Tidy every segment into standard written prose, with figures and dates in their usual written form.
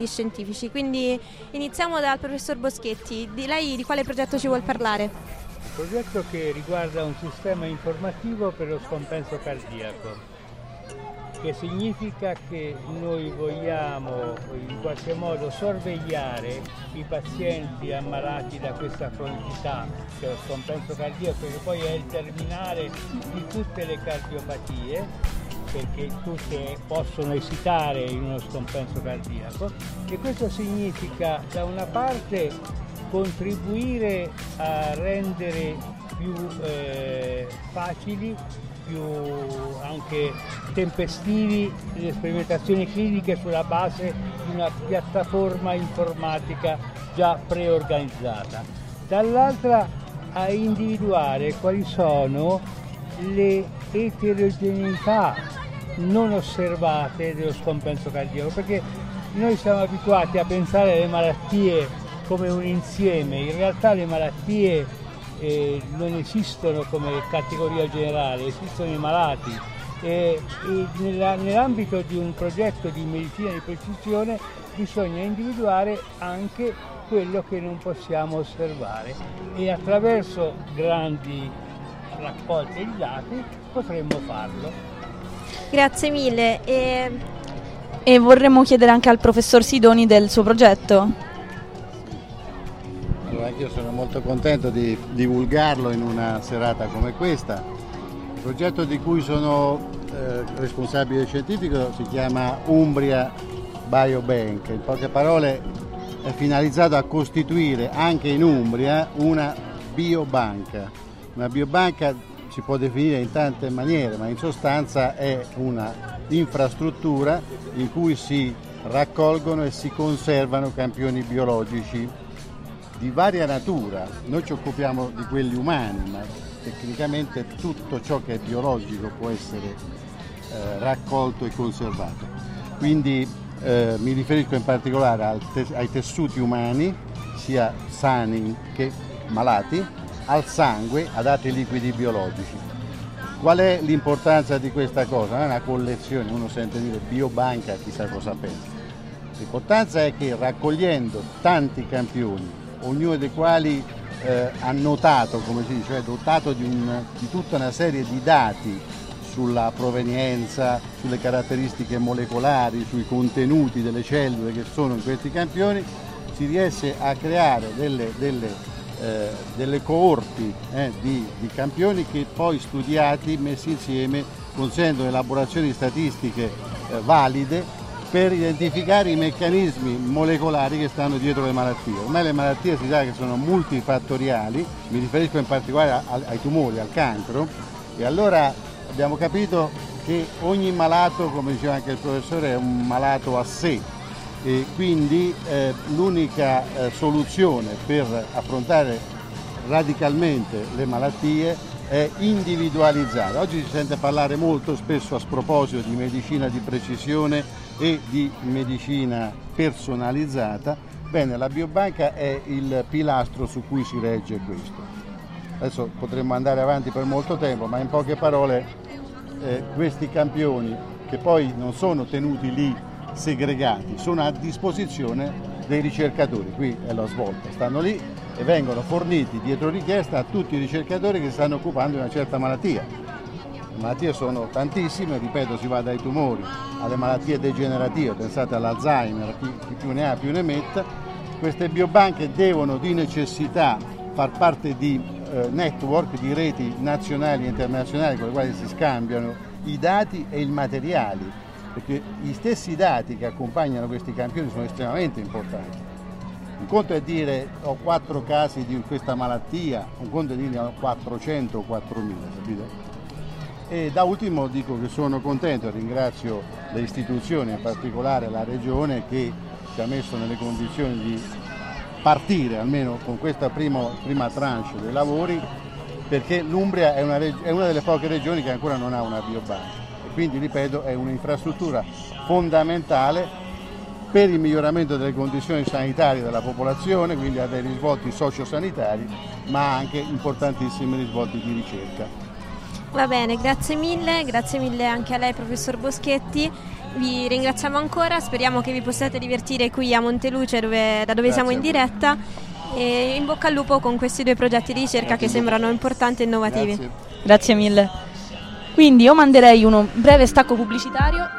scientifici, quindi iniziamo dal professor Boschetti. Lei di quale progetto ci vuol parlare? Un progetto che riguarda un sistema informativo per lo scompenso cardiaco, che significa che noi vogliamo in qualche modo sorvegliare i pazienti ammalati da questa cronicità, che è lo scompenso cardiaco, che poi è il terminale di tutte le cardiopatie, perché tutte possono esitare in uno scompenso cardiaco, e questo significa da una parte contribuire a rendere più facili, più anche tempestivi le sperimentazioni cliniche sulla base di una piattaforma informatica già preorganizzata. Dall'altra a individuare quali sono le eterogeneità non osservate dello scompenso cardiaco, perché noi siamo abituati a pensare alle malattie come un insieme. In realtà le malattie non esistono come categoria generale, esistono i malati e nell'ambito di un progetto di medicina di precisione bisogna individuare anche quello che non possiamo osservare, e attraverso grandi raccolte di dati potremmo farlo. Grazie mille. E vorremmo chiedere anche al professor Sidoni del suo progetto. Allora, anche io sono molto contento di divulgarlo in una serata come questa. Il progetto di cui sono responsabile scientifico si chiama Umbria Biobank. In poche parole è finalizzato a costituire anche in Umbria una biobanca. Una biobanca si può definire in tante maniere, ma in sostanza è una infrastruttura in cui si raccolgono e si conservano campioni biologici di varia natura. Noi ci occupiamo di quelli umani, ma tecnicamente tutto ciò che è biologico può essere raccolto e conservato. Quindi mi riferisco in particolare ai tessuti umani, sia sani che malati, al sangue, ad altri liquidi biologici. Qual è l'importanza di questa cosa? Non è una collezione, uno sente dire biobanca, chissà cosa pensa. L'importanza è che raccogliendo tanti campioni, ognuno dei quali annotato, come si dice, cioè dotato di tutta una serie di dati sulla provenienza, sulle caratteristiche molecolari, sui contenuti delle cellule che sono in questi campioni, si riesce a creare delle coorti di campioni che poi studiati, messi insieme, consentono elaborazioni statistiche valide per identificare i meccanismi molecolari che stanno dietro le malattie. Ormai le malattie si sa che sono multifattoriali, mi riferisco in particolare ai tumori, al cancro, e allora abbiamo capito che ogni malato, come diceva anche il professore, è un malato a sé, e quindi l'unica soluzione per affrontare radicalmente le malattie è individualizzare. Oggi si sente parlare molto spesso a sproposito di medicina di precisione e di medicina personalizzata. Bene, la biobanca è il pilastro su cui si regge questo. Adesso potremmo andare avanti per molto tempo, ma in poche parole questi campioni, che poi non sono tenuti lì segregati, sono a disposizione dei ricercatori. Qui è la svolta, stanno lì e vengono forniti dietro richiesta a tutti i ricercatori che stanno occupando di una certa malattia. Le malattie sono tantissime, ripeto, si va dai tumori alle malattie degenerative, pensate all'Alzheimer, chi più ne ha più ne metta. Queste biobanche devono di necessità far parte di network, di reti nazionali e internazionali con le quali si scambiano i dati e i materiali, perché gli stessi dati che accompagnano questi campioni sono estremamente importanti. Un conto è dire ho 4 casi di questa malattia, un conto è dire ho 400 o 4.000, capite? E da ultimo dico che sono contento e ringrazio le istituzioni, in particolare la Regione, che ci ha messo nelle condizioni di partire almeno con questa prima tranche dei lavori, perché l'Umbria è una delle poche regioni che ancora non ha una biobanca. Quindi, ripeto, è un'infrastruttura fondamentale per il miglioramento delle condizioni sanitarie della popolazione, quindi ha dei risvolti sociosanitari, ma anche importantissimi risvolti di ricerca. Va bene, grazie mille anche a lei, professor Boschetti. Vi ringraziamo ancora, speriamo che vi possiate divertire qui a Monteluce da dove siamo in diretta, e in bocca al lupo con questi 2 progetti di ricerca che sembrano importanti e innovativi. Grazie mille. Quindi io manderei uno breve stacco pubblicitario.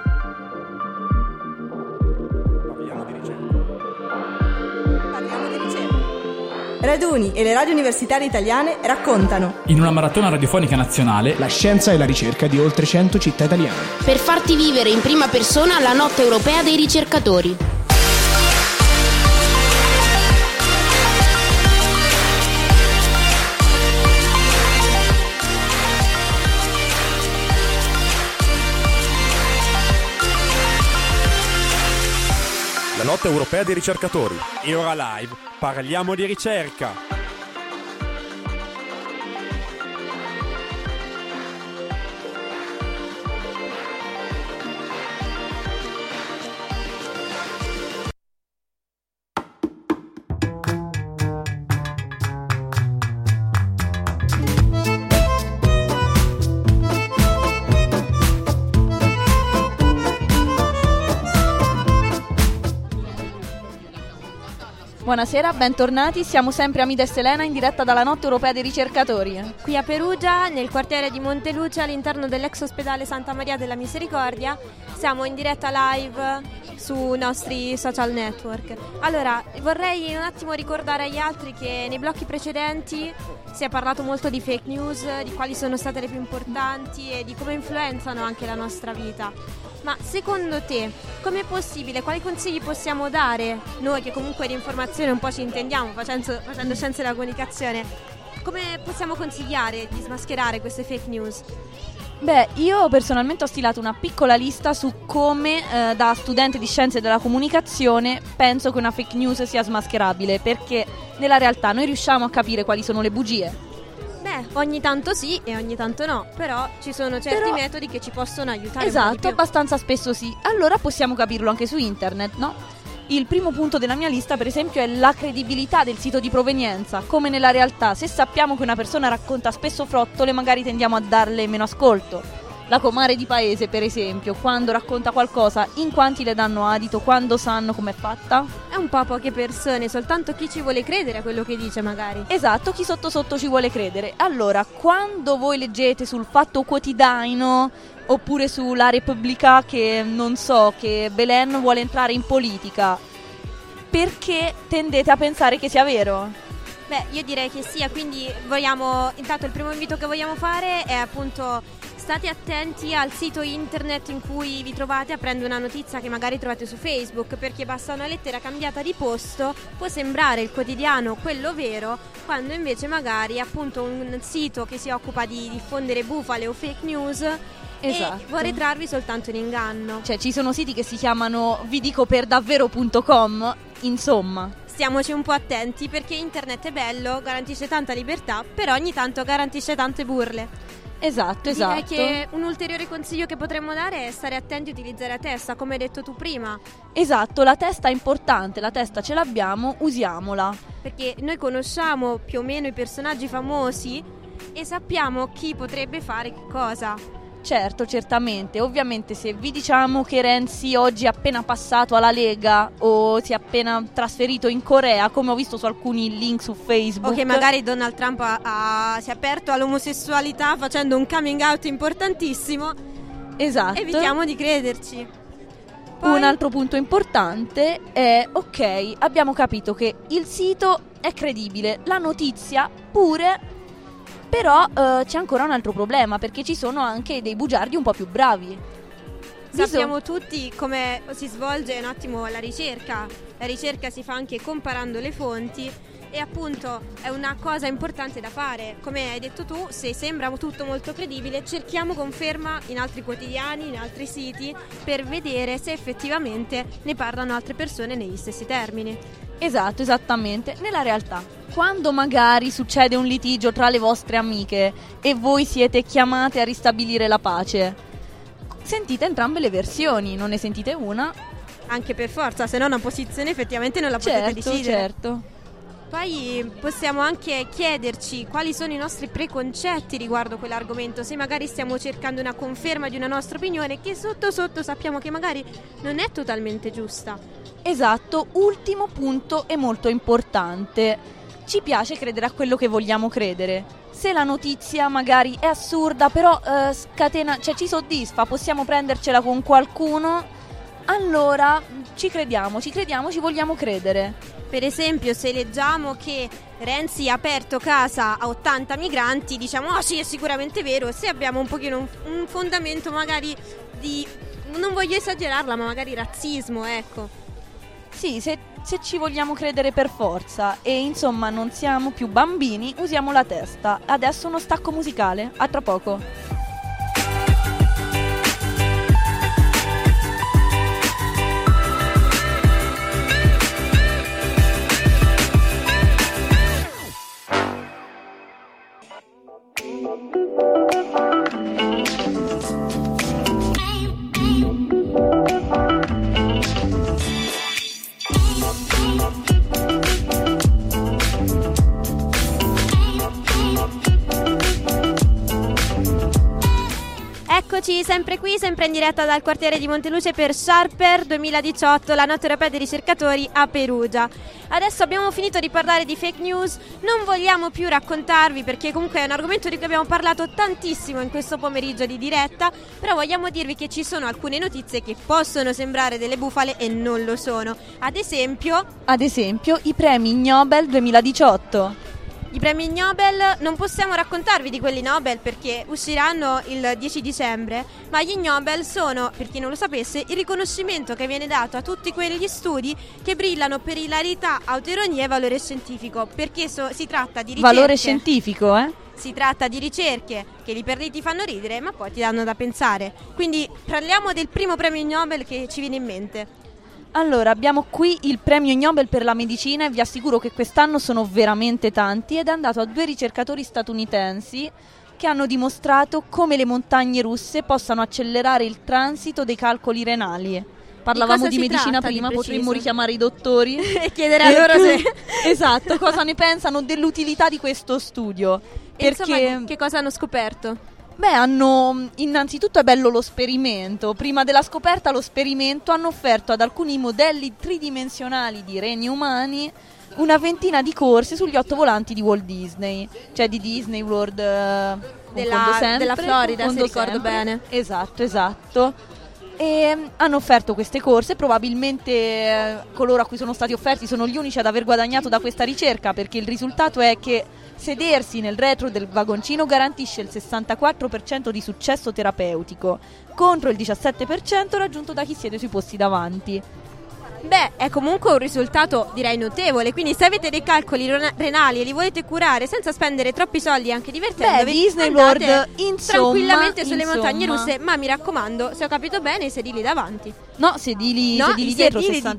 Raduni e le radio universitarie italiane raccontano, in una maratona radiofonica nazionale, la scienza e la ricerca di oltre 100 città italiane, per farti vivere in prima persona la notte europea dei ricercatori. La notte europea dei ricercatori. E ora live parliamo di ricerca. Buonasera, bentornati, siamo sempre Amida e Selena in diretta dalla Notte Europea dei Ricercatori. Qui a Perugia, nel quartiere di Monteluce, all'interno dell'ex ospedale Santa Maria della Misericordia, siamo in diretta live sui nostri social network. Allora, vorrei un attimo ricordare agli altri che nei blocchi precedenti si è parlato molto di fake news, di quali sono state le più importanti e di come influenzano anche la nostra vita. Ma secondo te, com'è possibile? Quali consigli possiamo dare noi che comunque di informazione un po' ci intendiamo, facendo scienze della comunicazione? Come possiamo consigliare di smascherare queste fake news? Beh, io personalmente ho stilato una piccola lista su come da studente di scienze della comunicazione penso che una fake news sia smascherabile, perché nella realtà noi riusciamo a capire quali sono le bugie. Beh, ogni tanto sì e ogni tanto no, però ci sono certi metodi che ci possono aiutare. Esatto, abbastanza spesso sì. Allora possiamo capirlo anche su internet, no? Il primo punto della mia lista, per esempio, è la credibilità del sito di provenienza. Come nella realtà, se sappiamo che una persona racconta spesso frottole, magari tendiamo a darle meno ascolto. La comare di paese, per esempio, quando racconta qualcosa, in quanti le danno adito, quando sanno com'è fatta? È un po' poche persone, soltanto chi ci vuole credere a quello che dice magari. Esatto, chi sotto sotto ci vuole credere. Allora, quando voi leggete sul Fatto Quotidiano oppure sulla Repubblica che, non so, che Belen vuole entrare in politica, perché tendete a pensare che sia vero? Beh, io direi che sia, quindi intanto il primo invito che vogliamo fare è appunto: state attenti al sito internet in cui vi trovate a prendere una notizia che magari trovate su Facebook, perché basta una lettera cambiata di posto, può sembrare il quotidiano quello vero, quando invece magari appunto un sito che si occupa di diffondere bufale o fake news. Esatto. E vorrei trarvi soltanto in inganno. Cioè ci sono siti che si chiamano vidicoperdavvero.com, insomma. Stiamoci un po' attenti, perché internet è bello, garantisce tanta libertà, però ogni tanto garantisce tante burle. Esatto. Direi che un ulteriore consiglio che potremmo dare è stare attenti a utilizzare la testa, come hai detto tu prima. Esatto, la testa è importante, la testa ce l'abbiamo, usiamola. Perché noi conosciamo più o meno i personaggi famosi e sappiamo chi potrebbe fare che cosa. Certo, certamente. Ovviamente se vi diciamo che Renzi oggi è appena passato alla Lega o si è appena trasferito in Corea, come ho visto su alcuni link su Facebook, o che magari Donald Trump si è aperto all'omosessualità facendo un coming out importantissimo, esatto, evitiamo di crederci. Poi un altro punto importante è: ok, abbiamo capito che il sito è credibile, la notizia pure. Però c'è ancora un altro problema, perché ci sono anche dei bugiardi un po' più bravi. Sappiamo tutti come si svolge un attimo la ricerca. La ricerca si fa anche comparando le fonti e appunto è una cosa importante da fare. Come hai detto tu, se sembra tutto molto credibile, cerchiamo conferma in altri quotidiani, in altri siti, per vedere se effettivamente ne parlano altre persone negli stessi termini. Esatto, esattamente. Nella realtà, quando magari succede un litigio tra le vostre amiche e voi siete chiamate a ristabilire la pace, sentite entrambe le versioni, non ne sentite una? Anche per forza, se no una posizione effettivamente non la potete decidere. Certo. Poi possiamo anche chiederci quali sono i nostri preconcetti riguardo quell'argomento, se magari stiamo cercando una conferma di una nostra opinione che sotto sotto sappiamo che magari non è totalmente giusta. Esatto, ultimo punto e molto importante. Ci piace credere a quello che vogliamo credere. Se la notizia magari è assurda, però scatena, cioè ci soddisfa, possiamo prendercela con qualcuno, allora ci crediamo, ci vogliamo credere. Per esempio, se leggiamo che Renzi ha aperto casa a 80 migranti, diciamo sì, è sicuramente vero. Se abbiamo un pochino un fondamento magari di, non voglio esagerarla, ma magari razzismo, ecco. Sì, se ci vogliamo credere per forza e insomma non siamo più bambini, usiamo la testa. Adesso uno stacco musicale, a tra poco. Eccoci sempre qui, sempre in diretta dal quartiere di Monteluce per Sharper 2018, la notte europea dei ricercatori a Perugia. Adesso abbiamo finito di parlare di fake news, non vogliamo più raccontarvi perché comunque è un argomento di cui abbiamo parlato tantissimo in questo pomeriggio di diretta, però vogliamo dirvi che ci sono alcune notizie che possono sembrare delle bufale e non lo sono. Ad esempio i premi Nobel 2018. I premi Nobel non possiamo raccontarvi di quelli Nobel perché usciranno il 10 dicembre, ma gli Nobel sono, per chi non lo sapesse, il riconoscimento che viene dato a tutti quegli studi che brillano per ilarità, autoironia e valore scientifico, perché si tratta di ricerche. Valore scientifico, Si tratta di ricerche che lì per lì ti fanno ridere, ma poi ti danno da pensare. Quindi parliamo del primo premio Nobel che ci viene in mente. Allora, abbiamo qui il premio Nobel per la medicina e vi assicuro che quest'anno sono veramente tanti ed è andato a 2 ricercatori statunitensi che hanno dimostrato come le montagne russe possano accelerare il transito dei calcoli renali. Parlavamo di medicina prima, potremmo richiamare i dottori e chiedere a loro se... Esatto, cosa ne pensano dell'utilità di questo studio. Perché... Insomma, che cosa hanno scoperto? Innanzitutto è bello lo sperimento. Prima della scoperta, lo sperimento hanno offerto ad alcuni modelli tridimensionali di reni umani una ventina di corse sugli 8 volanti di Walt Disney, cioè di Disney World della Florida, se ricordo bene. Esatto. E hanno offerto queste corse, probabilmente coloro a cui sono stati offerti sono gli unici ad aver guadagnato da questa ricerca, perché il risultato è che sedersi nel retro del vagoncino garantisce il 64% di successo terapeutico contro il 17% raggiunto da chi siede sui posti davanti. Beh, è comunque un risultato direi notevole, quindi se avete dei calcoli renali e li volete curare senza spendere troppi soldi e anche divertendovi, Disney World tranquillamente sulle montagne russe, ma mi raccomando, se ho capito bene, sedili davanti. No, sedili dietro,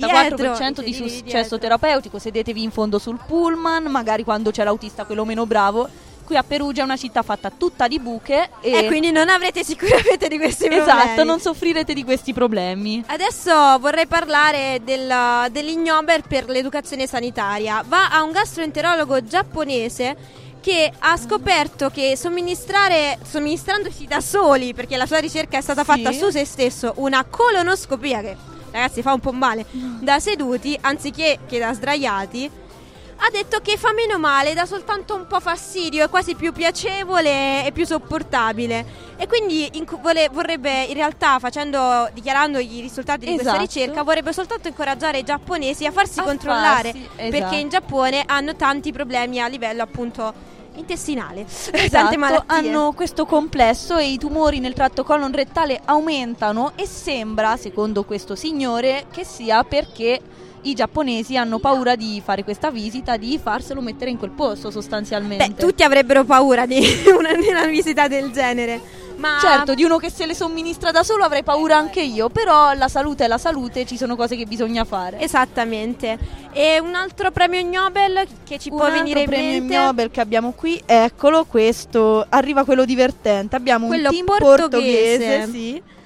64% di successo terapeutico, sedetevi in fondo sul pullman, magari quando c'è l'autista quello meno bravo. Qui a Perugia è una città fatta tutta di buche e quindi non avrete sicuramente di questi problemi. Esatto, non soffrirete di questi problemi. Adesso vorrei parlare degli Nobel per l'educazione sanitaria. Va a un gastroenterologo giapponese che ha scoperto che somministrandosi da soli, perché la sua ricerca è stata fatta su se stesso, una colonoscopia che ragazzi fa un po' male da seduti anziché che da sdraiati, ha detto che fa meno male, dà soltanto un po' fastidio, è quasi più piacevole e più sopportabile. E quindi vorrebbe in realtà, dichiarando i risultati di questa ricerca, vorrebbe soltanto incoraggiare i giapponesi a farsi controllare, perché in Giappone hanno tanti problemi a livello appunto intestinale. Tante malattie. Hanno questo complesso e i tumori nel tratto colon-rettale aumentano e sembra, secondo questo signore, che sia perché i giapponesi hanno paura di fare questa visita, di farselo mettere in quel posto sostanzialmente. Beh, tutti avrebbero paura di una visita del genere. Ma certo, di uno che se le somministra da solo avrei paura anche io, però la salute è la salute, ci sono cose che bisogna fare. Esattamente. E un altro premio Nobel che ci può venire in mente? Un altro premio Nobel che abbiamo qui, eccolo, questo, arriva quello divertente. Abbiamo quello un team portoghese,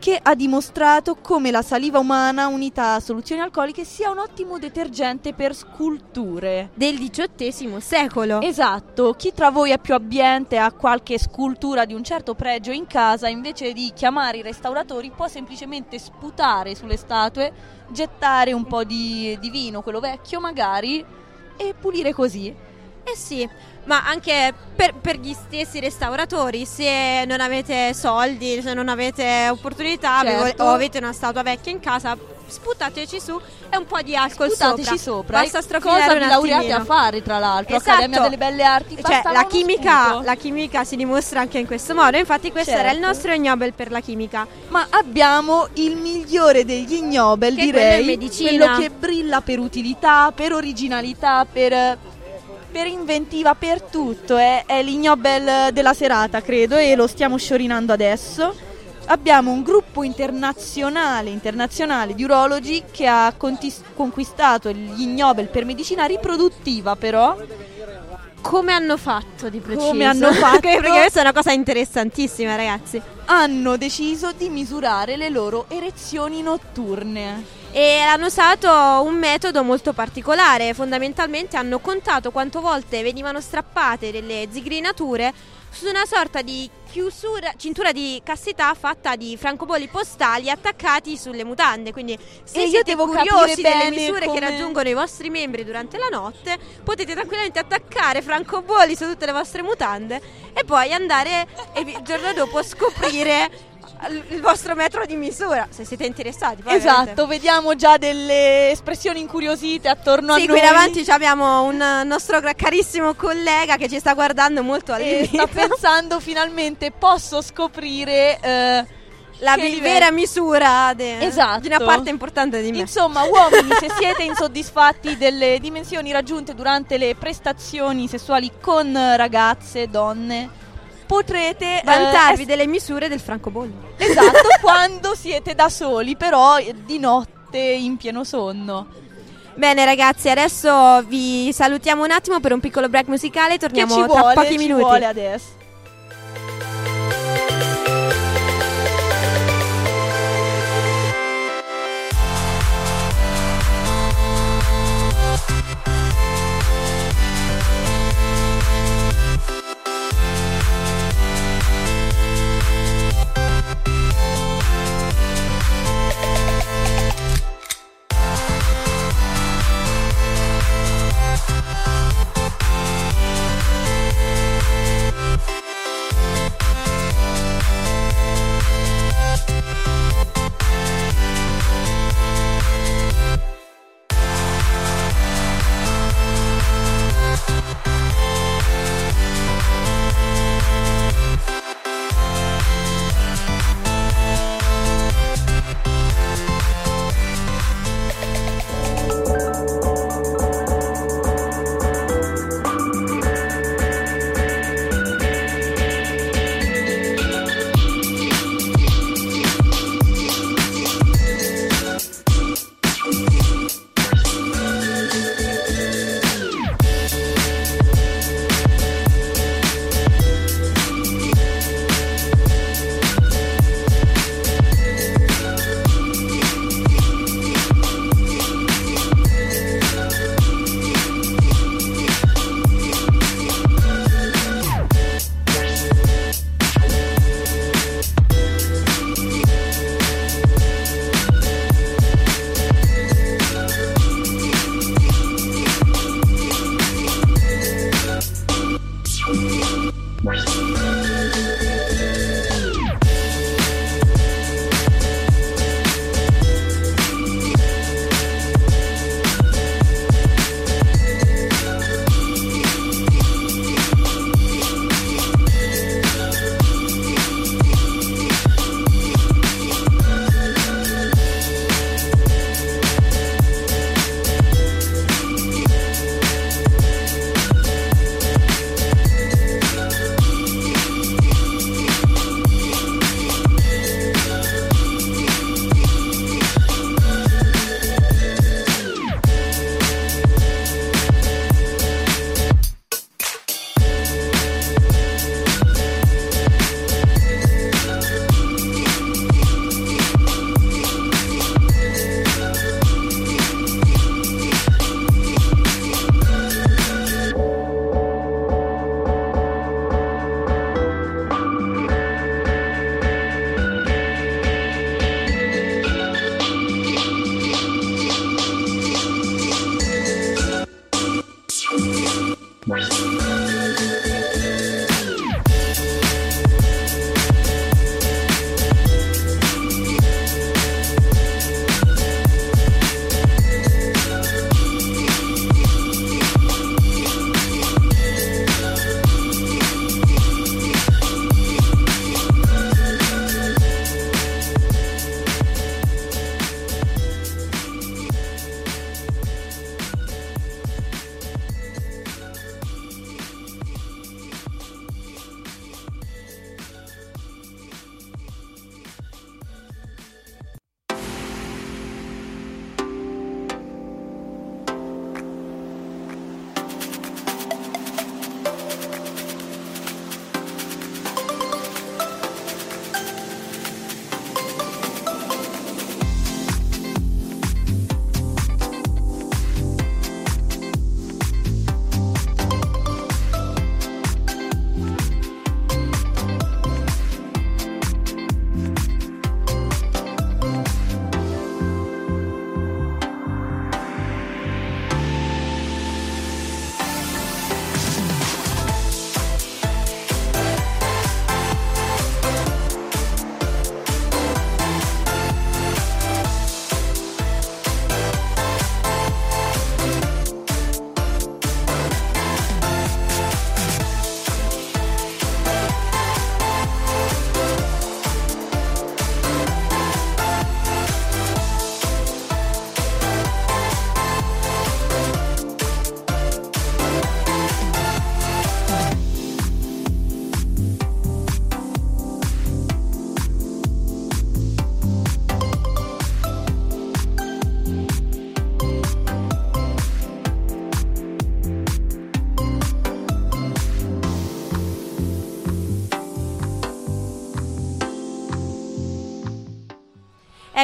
che ha dimostrato come la saliva umana unita a soluzioni alcoliche sia un ottimo detergente per sculture. Del XVIII secolo. Esatto, chi tra voi è più abbiente, ha qualche scultura di un certo pregio in casa, invece di chiamare i restauratori può semplicemente sputare sulle statue, gettare un po' di vino, quello vecchio magari, e pulire così. Eh sì, ma anche per gli stessi restauratori, se non avete soldi, se non avete opportunità, Certo. o avete una statua vecchia in casa, sputateci su e un po' di alcol Sputateci sopra. Basta E strofilare cosa un vi laureate attimino. a fare, tra l'altro? Esatto. Accademia delle Belle Arti. Cioè, bastava la uno sputo. chimica si dimostra anche in questo modo. Infatti questo era il Certo. nostro Nobel per la chimica. Ma abbiamo il migliore degli Nobel, Che è direi, quello in medicina. quello che brilla per utilità, per originalità, per inventiva, per tutto. È l'Ignobel della serata, credo, e lo stiamo sciorinando adesso. Abbiamo un gruppo internazionale di urologi che ha conquistato gli Nobel per medicina riproduttiva, però. Come hanno fatto di preciso? Come hanno fatto? Perché questa è una cosa interessantissima, ragazzi. Hanno deciso di misurare le loro erezioni notturne. E hanno usato un metodo molto particolare. Fondamentalmente hanno contato quante volte venivano strappate delle zigrinature su una sorta di cintura di castità fatta di francobolli postali attaccati sulle mutande. Quindi se io siete devo curiosi capire delle bene misure come- che raggiungono i vostri membri durante la notte, potete tranquillamente attaccare francobolli su tutte le vostre mutande e poi andare e il giorno dopo scoprire il vostro metro di misura, se siete interessati. Poi Esatto, vediamo già delle espressioni incuriosite attorno a Sì, noi. qui davanti abbiamo un nostro carissimo collega che ci sta guardando molto e all'inizio. sta pensando finalmente posso scoprire la che livello- vera misura Esatto. di una parte importante di me. Insomma, uomini, se siete insoddisfatti delle dimensioni raggiunte durante le prestazioni sessuali con ragazze, donne, potrete vantarvi delle misure del francobollo. Esatto, quando siete da soli, però di notte in pieno sonno. Bene ragazzi, adesso vi salutiamo un attimo per un piccolo break musicale. Torniamo Che ci tra vuole, pochi ci minuti. vuole adesso.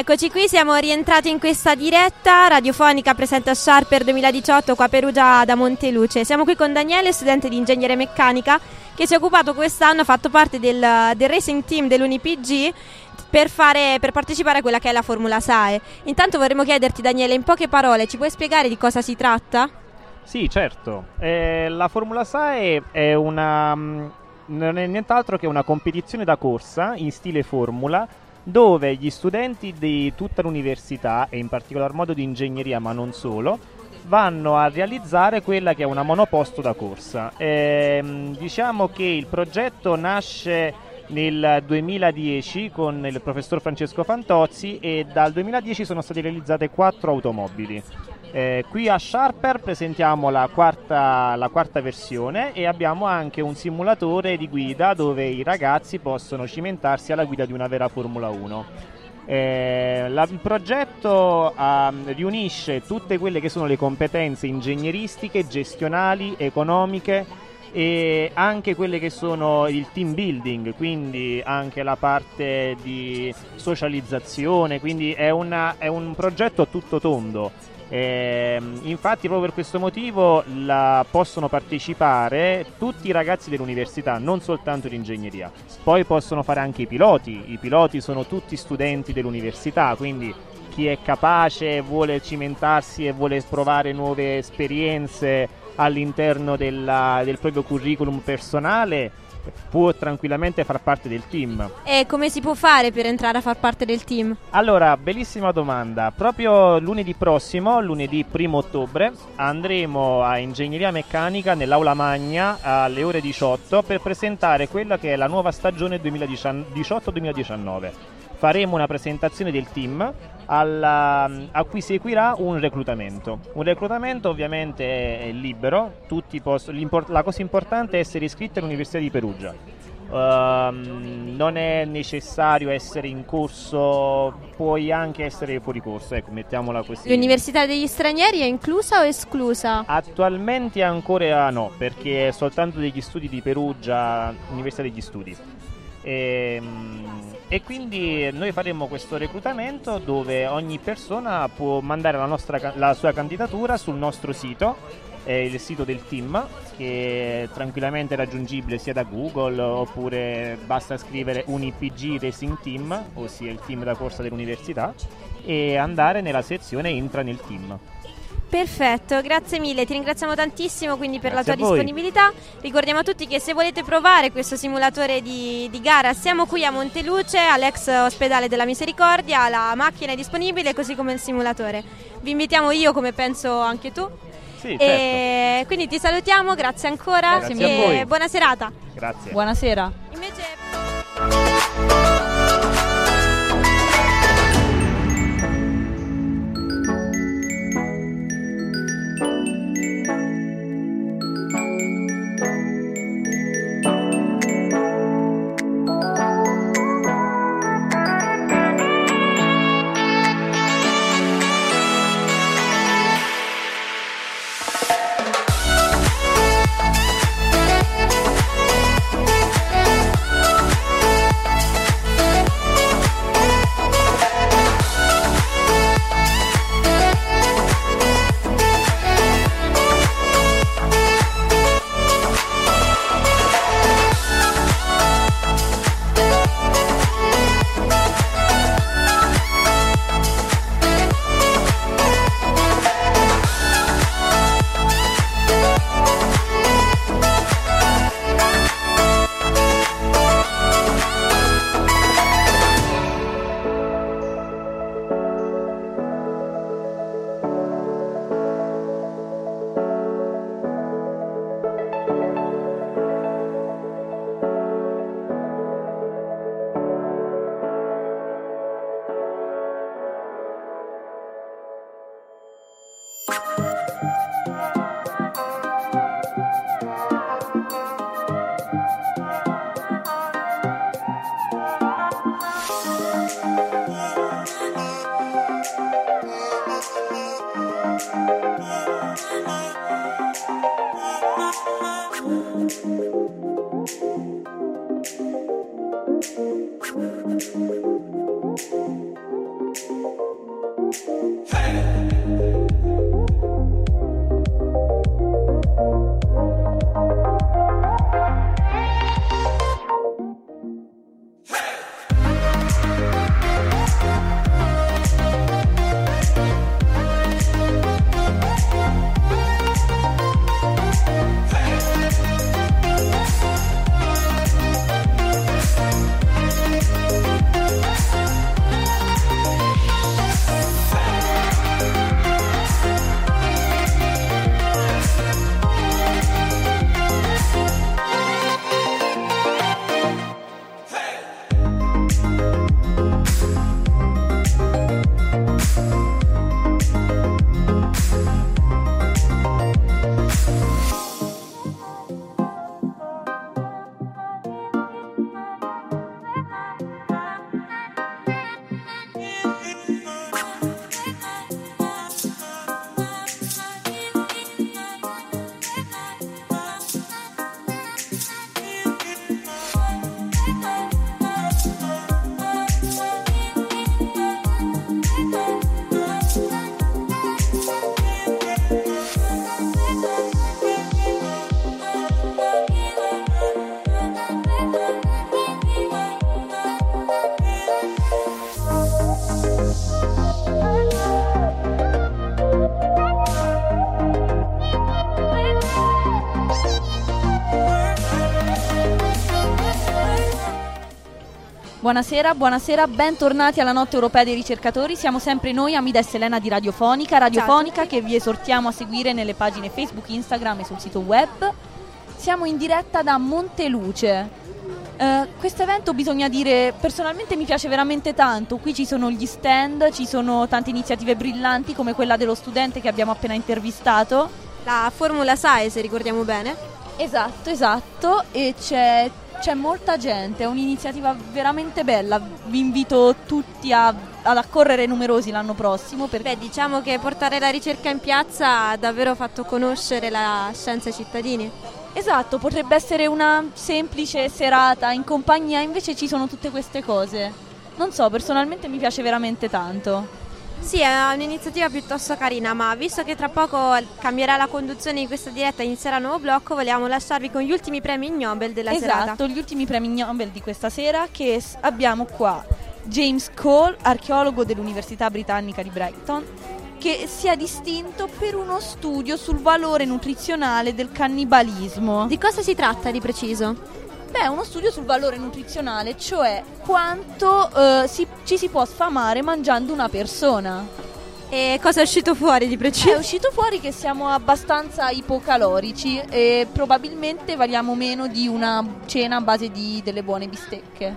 Eccoci qui, siamo rientrati in questa diretta radiofonica presente a Sharper 2018 qua a Perugia da Monteluce. Siamo qui con Daniele, studente di ingegneria meccanica, che si è occupato quest'anno, ha fatto parte del racing team dell'UniPG per partecipare a quella che è la Formula SAE. Intanto vorremmo chiederti, Daniele, in poche parole, ci puoi spiegare di cosa si tratta? Sì, certo. La Formula SAE è non è nient'altro che una competizione da corsa in stile Formula, dove gli studenti di tutta l'università, e in particolar modo di ingegneria ma non solo, vanno a realizzare quella che è una monoposto da corsa. Diciamo che il progetto nasce nel 2010 con il professor Francesco Fantozzi e dal 2010 sono state realizzate 4 automobili. Qui a Sharper presentiamo la quarta versione e abbiamo anche un simulatore di guida dove i ragazzi possono cimentarsi alla guida di una vera Formula 1. Il progetto riunisce tutte quelle che sono le competenze ingegneristiche, gestionali, economiche e anche quelle che sono il team building, quindi anche la parte di socializzazione, quindi è un progetto a tutto tondo. Infatti proprio per questo motivo possono partecipare tutti i ragazzi dell'università, non soltanto di ingegneria. Poi possono fare anche i piloti sono tutti studenti dell'università, quindi chi è capace, vuole cimentarsi e vuole provare nuove esperienze all'interno del proprio curriculum personale può tranquillamente far parte del team. E come si può fare per entrare a far parte del team? Allora, bellissima domanda. Proprio lunedì prossimo, lunedì 1 ottobre, andremo a Ingegneria Meccanica nell'Aula Magna alle ore 18 per presentare quella che è la nuova stagione 2018-2019. Faremo una presentazione del team a cui seguirà un reclutamento. Un reclutamento ovviamente è libero, la cosa importante è essere iscritti all'Università di Perugia. Non è necessario essere in corso, puoi anche essere fuori corso, ecco, mettiamola così. L'Università degli stranieri è inclusa o esclusa? Attualmente ancora no, perché è soltanto degli studi di Perugia, Università degli Studi. E quindi noi faremo questo reclutamento dove ogni persona può mandare la sua candidatura sul nostro sito, il sito del team, che è tranquillamente raggiungibile sia da Google oppure basta scrivere UniPG Racing Team, ossia il team da corsa dell'università, e andare nella sezione Entra nel team. Perfetto, grazie mille, ti ringraziamo tantissimo quindi per Grazie la tua disponibilità. Ricordiamo a tutti che se volete provare questo simulatore di gara, siamo qui a Monteluce, all'ex ospedale della Misericordia, la macchina è disponibile così come il simulatore. Vi invitiamo io, come penso anche tu. Sì, e certo. quindi ti salutiamo, grazie ancora Grazie a voi. Buona serata. Grazie. Buonasera. Invece Buonasera, bentornati alla Notte Europea dei Ricercatori. Siamo sempre noi, Amida e Selena di Radiofonica, che vi esortiamo a seguire nelle pagine Facebook, Instagram e sul sito web. Siamo in diretta da Monteluce. Questo evento, bisogna dire, personalmente mi piace veramente tanto. Qui ci sono gli stand, ci sono tante iniziative brillanti come quella dello studente che abbiamo appena intervistato. La Formula SAE, se ricordiamo bene. Esatto, e c'è molta gente, è un'iniziativa veramente bella. Vi invito tutti ad accorrere numerosi l'anno prossimo. Diciamo che portare la ricerca in piazza ha davvero fatto conoscere la scienza ai cittadini. Esatto, potrebbe essere una semplice serata in compagnia, invece ci sono tutte queste cose. Non so, personalmente mi piace veramente tanto. Sì, è un'iniziativa piuttosto carina, ma visto che tra poco cambierà la conduzione di questa diretta e inizierà un nuovo blocco, vogliamo lasciarvi con gli ultimi premi Nobel della serata. Esatto, gli ultimi premi Nobel di questa sera, che abbiamo qua James Cole, archeologo dell'Università Britannica di Brighton, che si è distinto per uno studio sul valore nutrizionale del cannibalismo. Di cosa si tratta di preciso? Uno studio sul valore nutrizionale, cioè quanto ci si può sfamare mangiando una persona. E cosa è uscito fuori di preciso? È uscito fuori che siamo abbastanza ipocalorici e probabilmente valiamo meno di una cena a base di delle buone bistecche.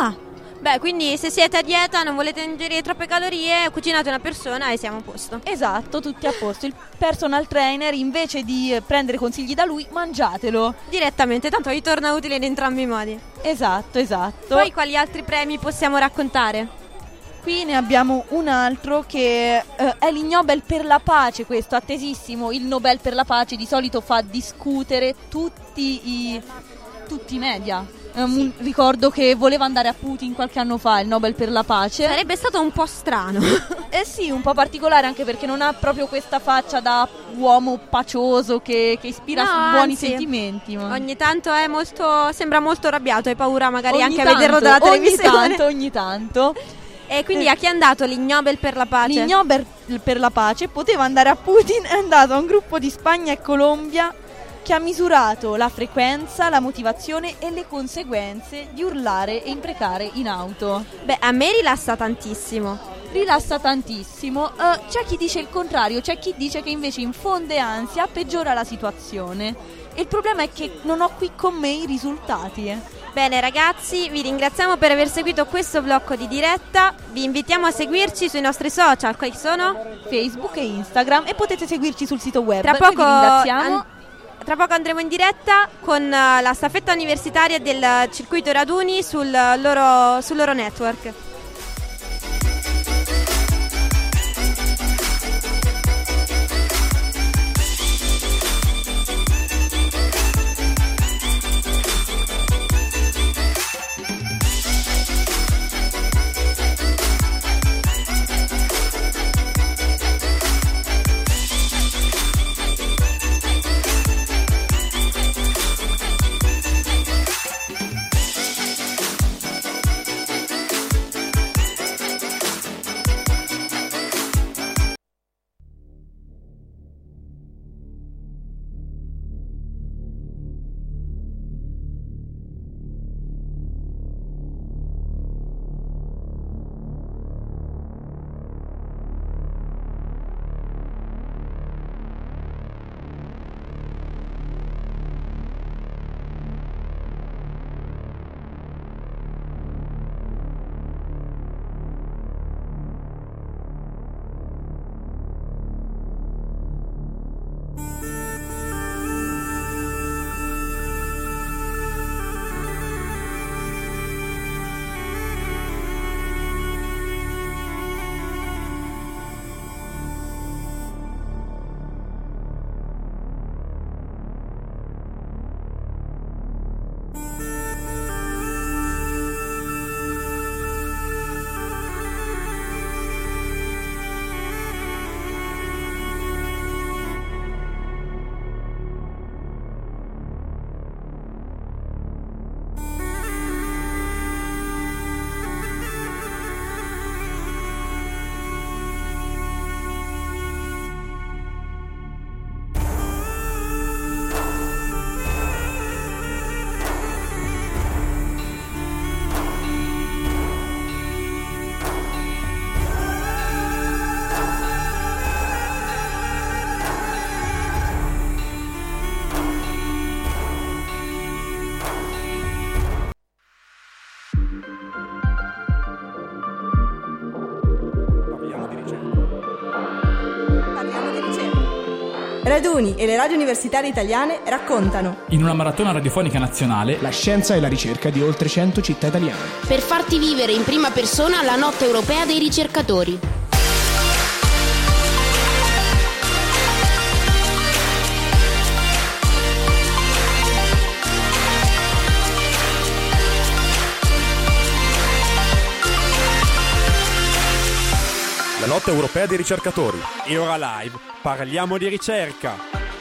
Quindi se siete a dieta, non volete ingerire troppe calorie, cucinate una persona e siamo a posto. Esatto, tutti a posto. Il personal trainer, invece di prendere consigli da lui, mangiatelo direttamente, tanto vi torna utile in entrambi i modi. Esatto. Poi quali altri premi possiamo raccontare? Qui ne abbiamo un altro che è il Nobel per la pace, questo attesissimo. Il Nobel per la pace di solito fa discutere tutti i media. Ricordo che voleva andare a Putin qualche anno fa il Nobel per la pace. Sarebbe stato un po' strano. Sì, un po' particolare, anche perché non ha proprio questa faccia da uomo pacioso che ispira buoni sentimenti. Ogni tanto sembra molto arrabbiato, hai paura magari anche a vederlo dalla televisione. Ogni tanto. E quindi a chi è andato l'Ig Nobel per la pace? L'Ig Nobel per la pace poteva andare a Putin, è andato a un gruppo di Spagna e Colombia che ha misurato la frequenza, la motivazione e le conseguenze di urlare e imprecare in auto. A me rilassa tantissimo. C'è chi dice il contrario, c'è chi dice che invece infonde ansia, peggiora la situazione. E il problema è che non ho qui con me i risultati. Bene ragazzi, vi ringraziamo per aver seguito questo blocco di diretta. Vi invitiamo a seguirci sui nostri social, che sono Facebook e Instagram, e potete seguirci sul sito web. Tra poco vi ringraziamo. Tra poco andremo in diretta con la staffetta universitaria del circuito raduni sul loro network. Radio e le radio universitarie italiane raccontano, in una maratona radiofonica nazionale, la scienza e la ricerca di oltre 100 città italiane. Per farti vivere in prima persona la notte europea dei ricercatori. La notte europea dei ricercatori. E ora live parliamo di ricerca.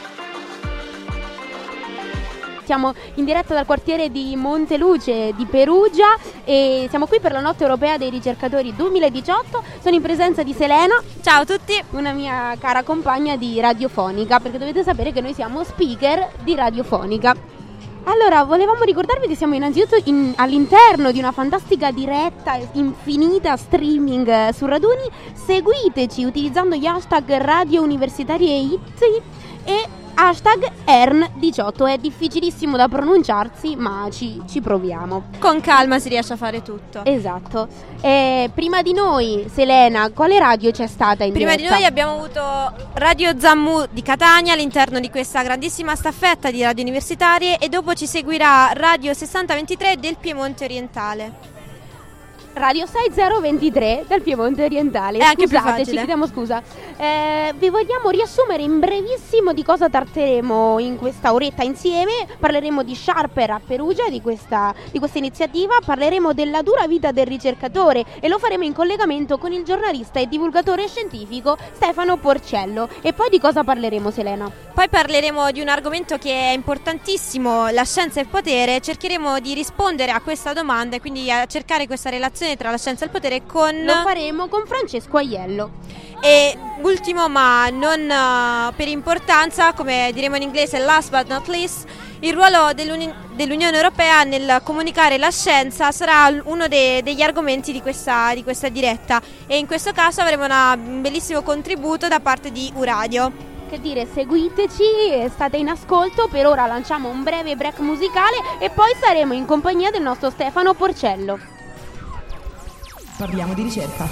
Siamo in diretta dal quartiere di Monteluce di Perugia e siamo qui per la notte europea dei ricercatori 2018. Sono in presenza di Selena. Ciao a tutti. Una mia cara compagna di radiofonica, perché dovete sapere che noi siamo speaker di radiofonica. Allora, volevamo ricordarvi che siamo innanzitutto all'interno di una fantastica diretta infinita streaming su Raduni. Seguiteci utilizzando gli hashtag Radio Universitarie IT e hashtag ERN18. È difficilissimo da pronunciarsi, ma ci proviamo. Con calma si riesce a fare tutto. Esatto. Prima di noi, Selena, quale radio c'è stata in diretta? Prima di noi abbiamo avuto Radio Zammu di Catania all'interno di questa grandissima staffetta di radio universitarie, e dopo ci seguirà Radio 6023 del Piemonte Orientale. Radio 6023 del Piemonte Orientale. È anche più Scusate, facile. ci chiediamo scusa. Vi vogliamo riassumere in brevissimo di cosa tratteremo in questa oretta insieme. Parleremo di Sharper a Perugia, di questa iniziativa. Parleremo della dura vita del ricercatore e lo faremo in collegamento con il giornalista e divulgatore scientifico Stefano Porcello. E poi di cosa parleremo, Selena? Poi parleremo di un argomento che è importantissimo, la scienza e il potere. Cercheremo di rispondere a questa domanda e quindi a cercare questa relazione tra la scienza e il potere Lo faremo con Francesco Aiello. E ultimo, ma non per importanza, come diremo in inglese, last but not least, il ruolo dell'Unione Europea nel comunicare la scienza sarà uno degli argomenti di questa diretta, e in questo caso avremo un bellissimo contributo da parte di Uradio. Che dire, seguiteci, state in ascolto. Per ora lanciamo un breve break musicale e poi saremo in compagnia del nostro Stefano Porcello. Parliamo di ricerca.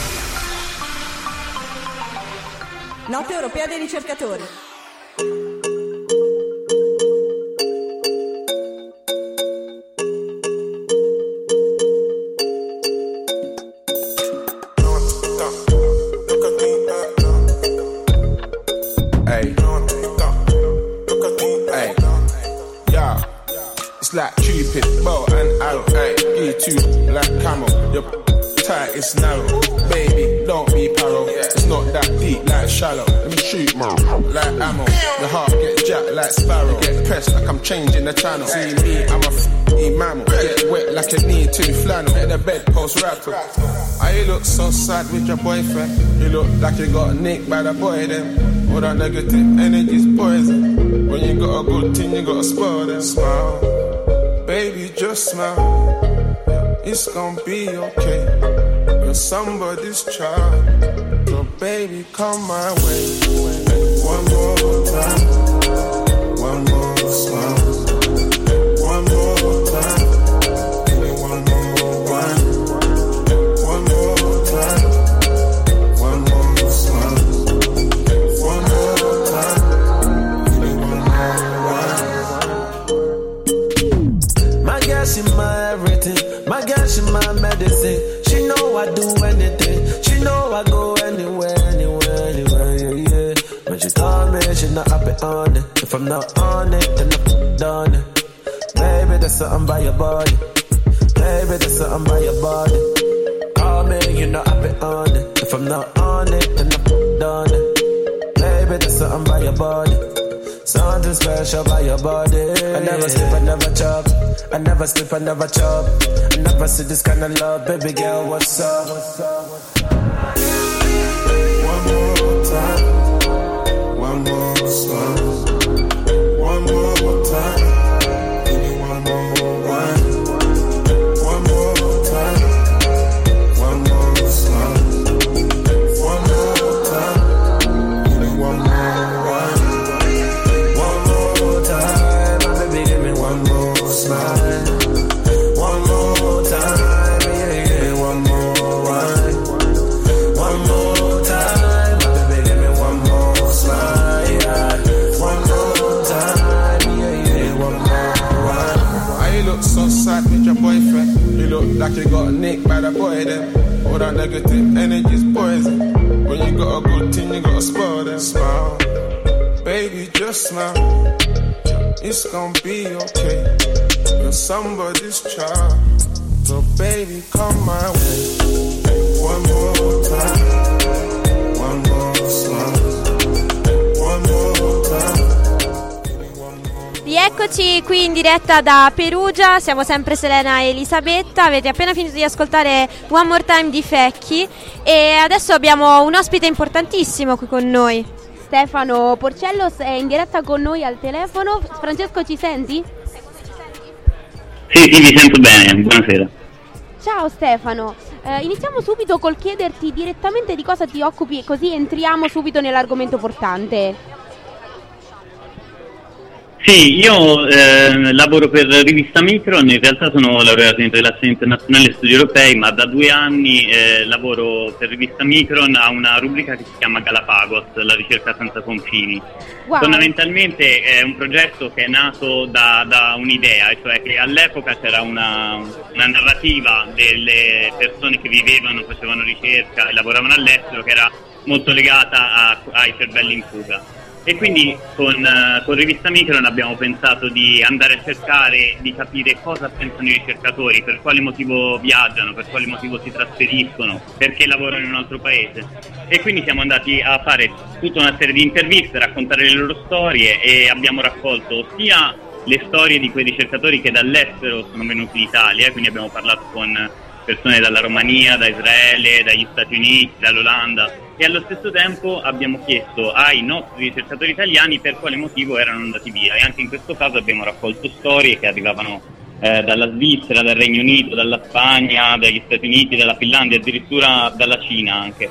Notte europea dei ricercatori. It's like Cupid, bow and arrow. You two like camel. Your tight is narrow. Baby, don't be paro. It's not that deep, like shallow. Let me shoot, like ammo. Your heart gets jacked like sparrow. Get pressed like I'm changing the channel. See me, I'm a f***ing mammal. Get wet like a knee to flannel. Hit the bedpost rattle. You look so sad with your boyfriend. You look like you got nicked by the boy then. All that negative energy's poison. When you got a good thing, you gotta spoil them. Smile, baby, just smile. It's gonna be okay. You're somebody's child. So baby, come my way. One more time. One more smile. One more time. One more one. One more time. One more smile. One more time. One more one. My girl, she my everything. My girl, she my medicine. She know I do anything. She know I go anywhere, yeah, yeah. When she call me, she know I be on it. If I'm not on it, then I'm done it. Baby, there's something by your body. Baby, there's something by your body. Call me, you know I be on it. If I'm not on it, then I'm done it. Baby, there's something by your body. Something special by your body. I never sleep, I never chop. I never sleep, I never chop. I never see this kind of love. Baby girl, what's up? One more time. One more song. One more time. Give me one more one. One more time. One more song. One more time. Give me one more one. One more time. My baby, give me one more smile. One more time. Yeah, one more one. One more time. My baby, give me one more smile. Yeah. Negative energy's poison. When you got a good thing, you gotta spoil them. Smile, baby, just smile. It's gonna be okay. You're somebody's child. So baby, come my way. One more time. One more smile. One more time. Rieccoci qui in diretta da Perugia, siamo sempre Selena e Elisabetta, avete appena finito di ascoltare One More Time di Fecchi e adesso abbiamo un ospite importantissimo qui con noi. Stefano Porcellos è in diretta con noi al telefono. Francesco, ci senti? Sì, vi sento bene, buonasera. Ciao Stefano, iniziamo subito col chiederti direttamente di cosa ti occupi, così entriamo subito nell'argomento portante. Sì, io lavoro per Rivista Micron, in realtà sono laureato in Relazioni Internazionali e Studi Europei, ma da 2 anni lavoro per Rivista Micron a una rubrica che si chiama Galapagos, la ricerca senza confini. Wow. Fondamentalmente è un progetto che è nato da un'idea, cioè che all'epoca c'era una narrativa delle persone che vivevano, facevano ricerca e lavoravano all'estero che era molto legata ai cervelli in fuga. E quindi con Rivista Micron abbiamo pensato di andare a cercare di capire cosa pensano i ricercatori, per quale motivo viaggiano, per quale motivo si trasferiscono, perché lavorano in un altro paese. E quindi siamo andati a fare tutta una serie di interviste, raccontare le loro storie e abbiamo raccolto sia le storie di quei ricercatori che dall'estero sono venuti in Italia, quindi abbiamo parlato con persone dalla Romania, da Israele, dagli Stati Uniti, dall'Olanda, e allo stesso tempo abbiamo chiesto ai nostri ricercatori italiani per quale motivo erano andati via, e anche in questo caso abbiamo raccolto storie che arrivavano dalla Svizzera, dal Regno Unito, dalla Spagna, dagli Stati Uniti, dalla Finlandia, addirittura dalla Cina anche.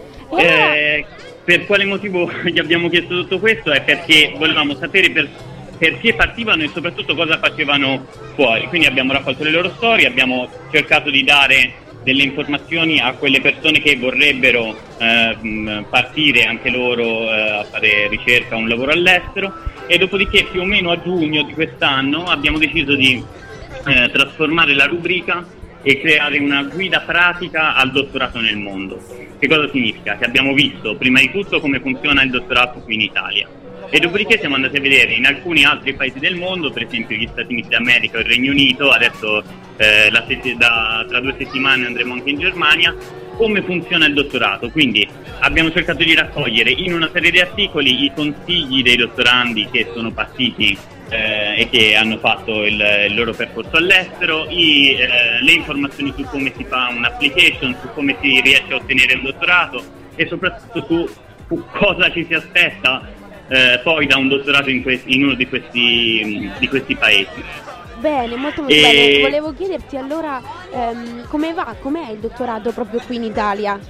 Per quale motivo gli abbiamo chiesto tutto questo? È perché volevamo sapere perché partivano e soprattutto cosa facevano fuori. Quindi abbiamo raccolto le loro storie, abbiamo cercato di dare delle informazioni a quelle persone che vorrebbero partire anche loro a fare ricerca, un lavoro all'estero, e dopodiché più o meno a giugno di quest'anno abbiamo deciso di trasformare la rubrica e creare una guida pratica al dottorato nel mondo. Che cosa significa? Che abbiamo visto prima di tutto come funziona il dottorato qui in Italia, e dopodiché siamo andati a vedere in alcuni altri paesi del mondo, per esempio gli Stati Uniti d'America o il Regno Unito, adesso tra 2 settimane andremo anche in Germania, come funziona il dottorato. Quindi abbiamo cercato di raccogliere in una serie di articoli i consigli dei dottorandi che sono partiti e che hanno fatto il loro percorso all'estero, le informazioni su come si fa un'application, su come si riesce a ottenere un dottorato e soprattutto su cosa ci si aspetta poi da un dottorato in uno di questi paesi. Bene, molto bene. Volevo chiederti allora come va, com'è il dottorato proprio qui in Italia?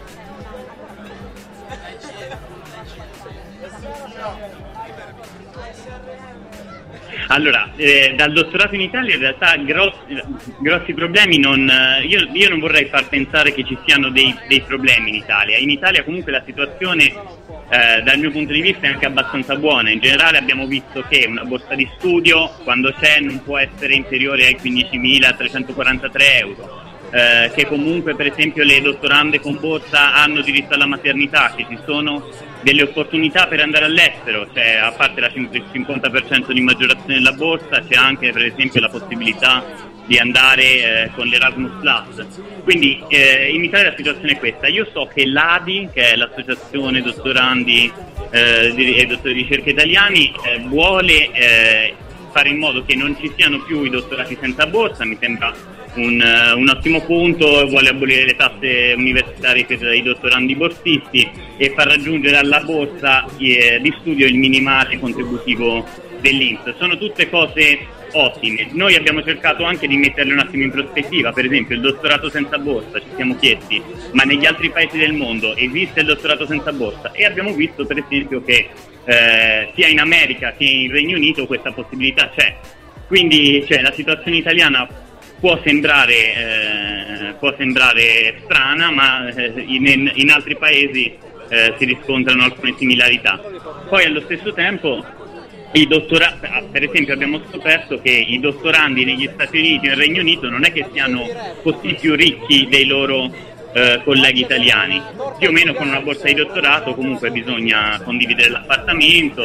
Allora, dal dottorato in Italia in realtà grossi problemi io non vorrei far pensare che ci siano dei problemi in Italia. In Italia comunque la situazione dal mio punto di vista è anche abbastanza buona. In generale abbiamo visto che una borsa di studio, quando c'è, non può essere inferiore ai 15.343 euro, che comunque per esempio le dottorande con borsa hanno diritto alla maternità, che ci sono delle opportunità per andare all'estero, cioè a parte il 50% di maggiorazione della borsa c'è anche per esempio la possibilità di andare con l'Erasmus Plus. Quindi in Italia la situazione è questa. Io so che l'ADI, che è l'associazione dottorandi e dottori di ricerca italiani, vuole fare in modo che non ci siano più i dottorati senza borsa. Mi sembra un ottimo punto. Vuole abolire le tasse universitarie per i dottorandi borsisti e far raggiungere alla borsa di studio il minimale contributivo dell'INPS. Sono tutte cose ottime. Noi abbiamo cercato anche di metterle un attimo in prospettiva. Per esempio il dottorato senza borsa, ci siamo chiesti ma negli altri paesi del mondo esiste il dottorato senza borsa, e abbiamo visto per esempio che sia in America che in Regno Unito questa possibilità c'è. Quindi la situazione italiana può sembrare strana, ma in altri paesi si riscontrano alcune similarità. Poi allo stesso tempo per esempio abbiamo scoperto che i dottorandi negli Stati Uniti e nel Regno Unito non è che siano così più ricchi dei loro colleghi italiani, più o meno con una borsa di dottorato. Comunque bisogna condividere l'appartamento,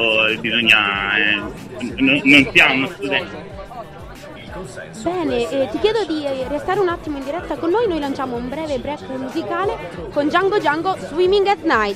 non siamo uno studente. Bene, ti chiedo di restare un attimo in diretta con noi lanciamo un breve break musicale con Django Django, Swimming at Night.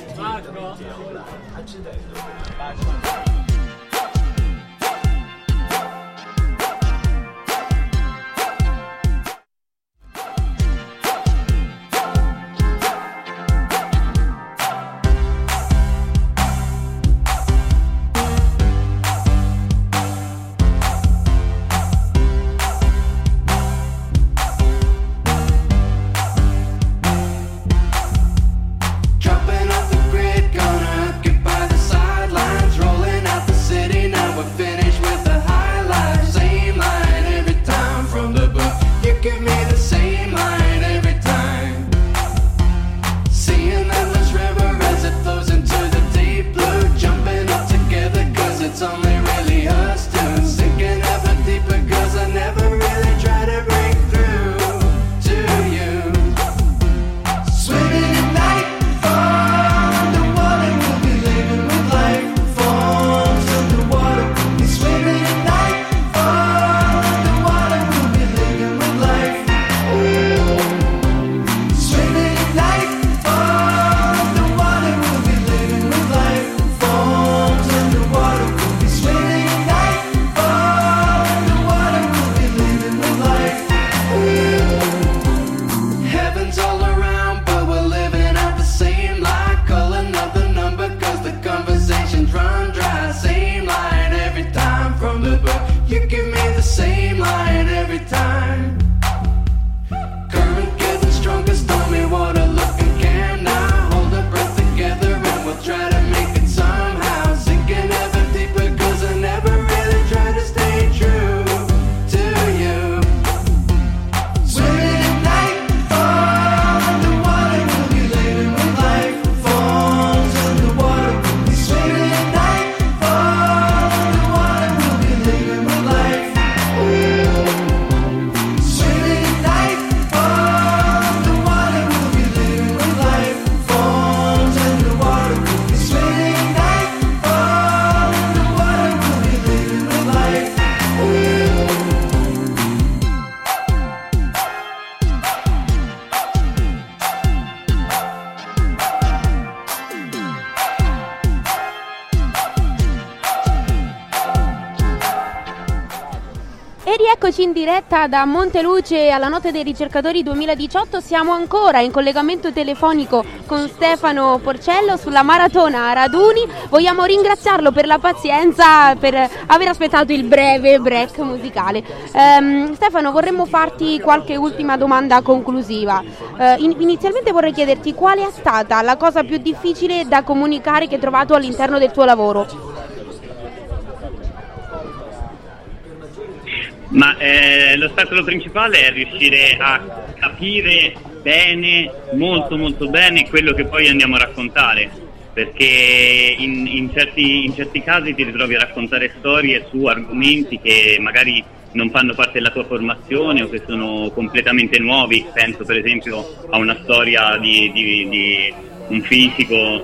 Dropping off the grid, gonna occupy the sidelines. Rolling out the city, now we're finished with the highlights. Same line every time from the book. You give me the same line every time. Seeing endless river as it flows into the deep blue. Jumping up together cause it's only really us two. Sinking ever deeper cause I never really try to break through to you. Swimming at night. Underwater, we'll be living with life forms underwater. We'll be swimming at night. Underwater, we'll be living with life. Swimming at night. Underwater, we'll be living with life forms underwater. We'll be swimming at night. Underwater, we'll be living with life. Heaven's all around, but we're living out the same lie. Call another number cause the conversations run dry. Same line every time from the book. You give me the same line every time. Current getting stronger, stormy water looking calm now. Hold our breath together and we'll try to make it somehow. Sinking ever deeper cause I never really try to stay true to you. Swimming at night. Underwater, we'll be living with life forms underwater. We'll be swimming at night. Underwater, we'll be living with life. Swimming at night. Underwater, we'll be living with life forms underwater. We'll be swimming at night. Underwater, we'll be living with life. E rieccoci in diretta da Monteluce alla Notte dei Ricercatori 2018. Siamo ancora in collegamento telefonico con Stefano Porcello sulla maratona a Raduni. Vogliamo ringraziarlo per la pazienza, per aver aspettato il breve break musicale. Stefano, vorremmo farti qualche ultima domanda conclusiva. Inizialmente vorrei chiederti qual è stata la cosa più difficile da comunicare che hai trovato all'interno del tuo lavoro? Ma l'ostacolo principale è riuscire a capire bene, molto molto bene, quello che poi andiamo a raccontare, perché in certi casi ti ritrovi a raccontare storie su argomenti che magari non fanno parte della tua formazione o che sono completamente nuovi. Penso per esempio a una storia di un fisico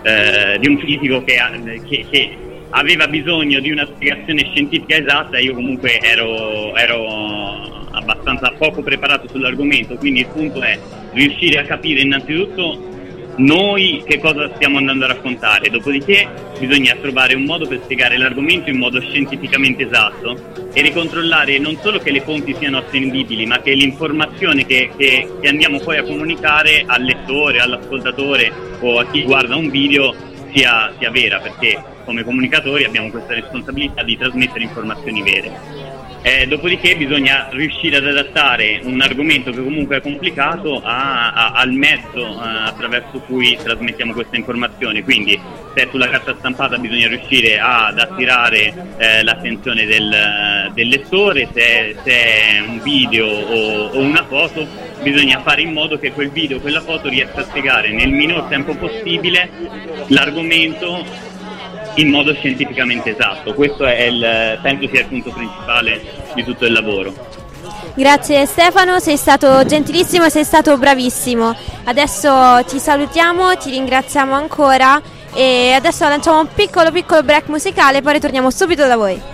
che aveva bisogno di una spiegazione scientifica esatta e io comunque ero abbastanza poco preparato sull'argomento, quindi il punto è riuscire a capire innanzitutto noi che cosa stiamo andando a raccontare, dopodiché bisogna trovare un modo per spiegare l'argomento in modo scientificamente esatto e ricontrollare non solo che le fonti siano attendibili, ma che l'informazione che andiamo poi a comunicare al lettore, all'ascoltatore o a chi guarda un video sia vera, perché come comunicatori abbiamo questa responsabilità di trasmettere informazioni vere. Dopodiché bisogna riuscire ad adattare un argomento che comunque è complicato al mezzo attraverso cui trasmettiamo queste informazioni, quindi se è sulla carta stampata bisogna riuscire ad attirare l'attenzione del lettore, se è un video o una foto bisogna fare in modo che quel video o quella foto riesca a spiegare nel minor tempo possibile l'argomento in modo scientificamente esatto. Questo è penso sia il punto principale di tutto il lavoro. Grazie Stefano, sei stato gentilissimo e sei stato bravissimo. Adesso ti salutiamo, ti ringraziamo ancora e adesso lanciamo un piccolo break musicale e poi ritorniamo subito da voi.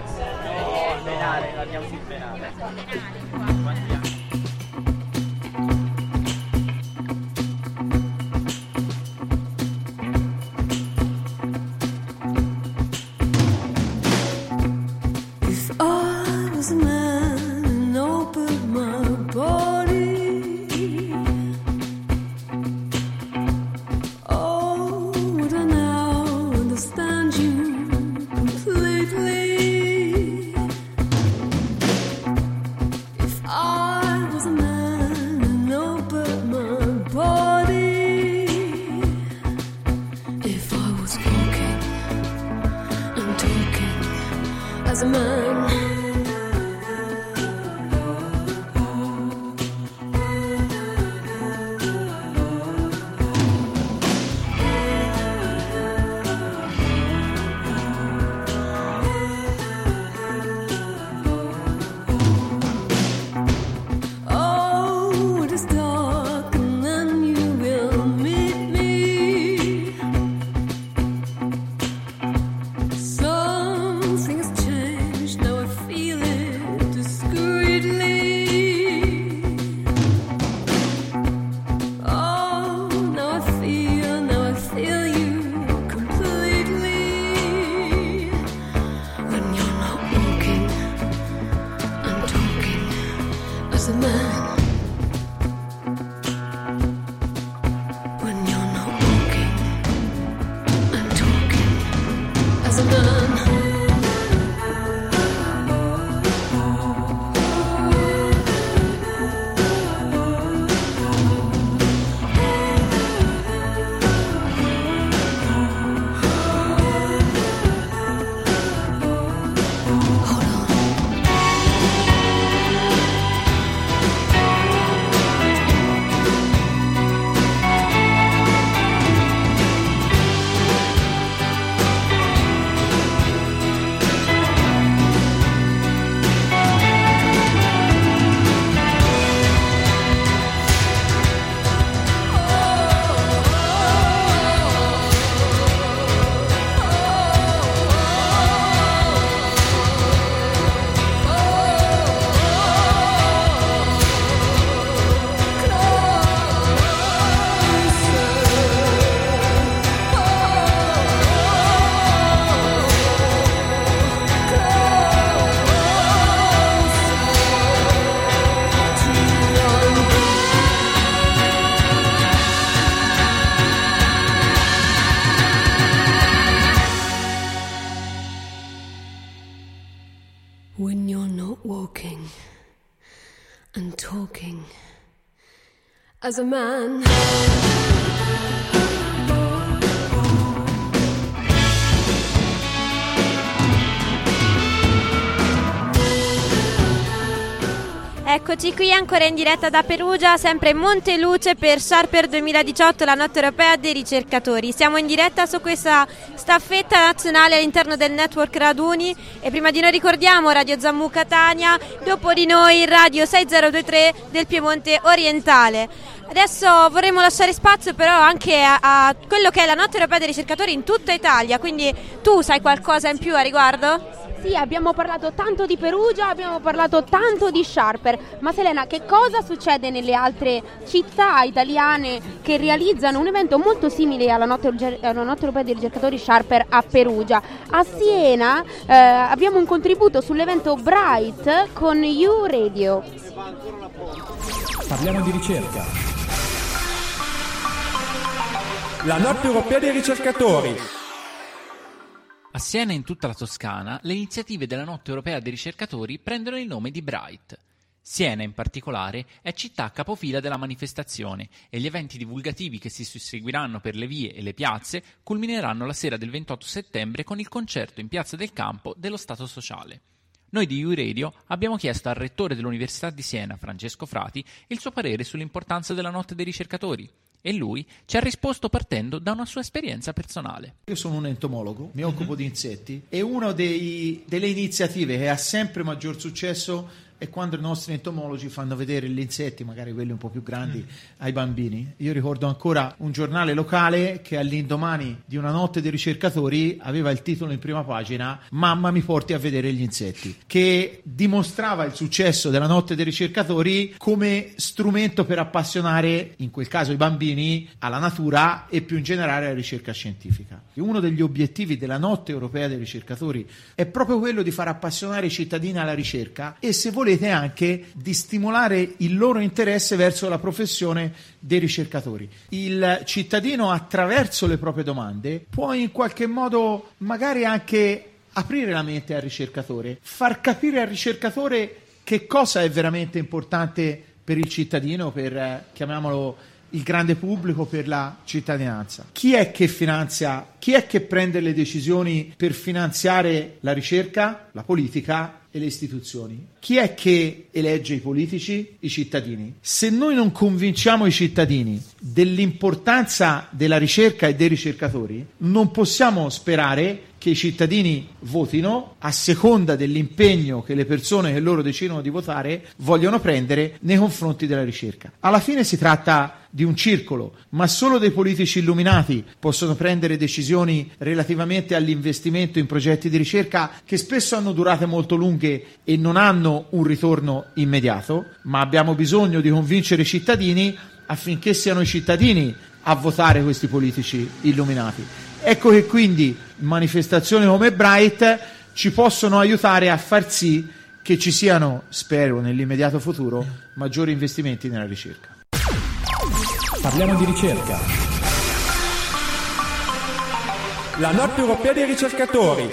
When you're not walking and talking as a man. Eccoci qui ancora in diretta da Perugia, sempre in Monteluce per Sharper 2018, la notte europea dei ricercatori. Siamo in diretta su questa staffetta nazionale all'interno del network Raduni e prima di noi ricordiamo Radio Zammu Catania, dopo di noi Radio 6023 del Piemonte orientale. Adesso vorremmo lasciare spazio però anche a quello che è la notte europea dei ricercatori in tutta Italia, quindi tu sai qualcosa in più a riguardo? Sì, abbiamo parlato tanto di Perugia, abbiamo parlato tanto di Sharper, ma Selena, che cosa succede nelle altre città italiane che realizzano un evento molto simile alla notte europea dei ricercatori Sharper a Perugia? A Siena abbiamo un contributo sull'evento Bright con U Radio. Parliamo di ricerca. La notte europea dei ricercatori. A Siena e in tutta la Toscana, le iniziative della Notte Europea dei Ricercatori prendono il nome di Bright. Siena, in particolare, è città capofila della manifestazione e gli eventi divulgativi che si susseguiranno per le vie e le piazze culmineranno la sera del 28 settembre con il concerto in Piazza del Campo dello Stato Sociale. Noi di U-Radio abbiamo chiesto al rettore dell'Università di Siena, Francesco Frati, il suo parere sull'importanza della Notte dei Ricercatori. E lui ci ha risposto partendo da una sua esperienza personale. Io sono un entomologo, mi occupo di insetti e una delle iniziative che ha sempre maggior successo è quando i nostri entomologi fanno vedere gli insetti, magari quelli un po' più grandi, ai bambini. Io ricordo ancora un giornale locale che all'indomani di una notte dei ricercatori aveva il titolo in prima pagina "Mamma mi porti a vedere gli insetti", che dimostrava il successo della notte dei ricercatori come strumento per appassionare, in quel caso i bambini, alla natura e più in generale alla ricerca scientifica. Uno degli obiettivi della notte europea dei ricercatori è proprio quello di far appassionare i cittadini alla ricerca e, se volete, anche di stimolare il loro interesse verso la professione dei ricercatori. Il cittadino, attraverso le proprie domande, può in qualche modo magari anche aprire la mente al ricercatore, far capire al ricercatore che cosa è veramente importante per il cittadino, per, chiamiamolo, il grande pubblico, per la cittadinanza. Chi è che finanzia, chi è che prende le decisioni per finanziare la ricerca? La politica e le istituzioni. Chi è che elegge i politici? I cittadini. Se noi non convinciamo i cittadini dell'importanza della ricerca e dei ricercatori, non possiamo sperare che i cittadini votino a seconda dell'impegno che le persone che loro decidono di votare vogliono prendere nei confronti della ricerca. Alla fine si tratta di un circolo, ma solo dei politici illuminati possono prendere decisioni relativamente all'investimento in progetti di ricerca che spesso hanno durate molto lunghe e non hanno un ritorno immediato, ma abbiamo bisogno di convincere i cittadini affinché siano i cittadini a votare questi politici illuminati. Ecco che quindi manifestazioni come Bright ci possono aiutare a far sì che ci siano, spero nell'immediato futuro, maggiori investimenti nella ricerca. Parliamo di ricerca. La notte europea dei ricercatori.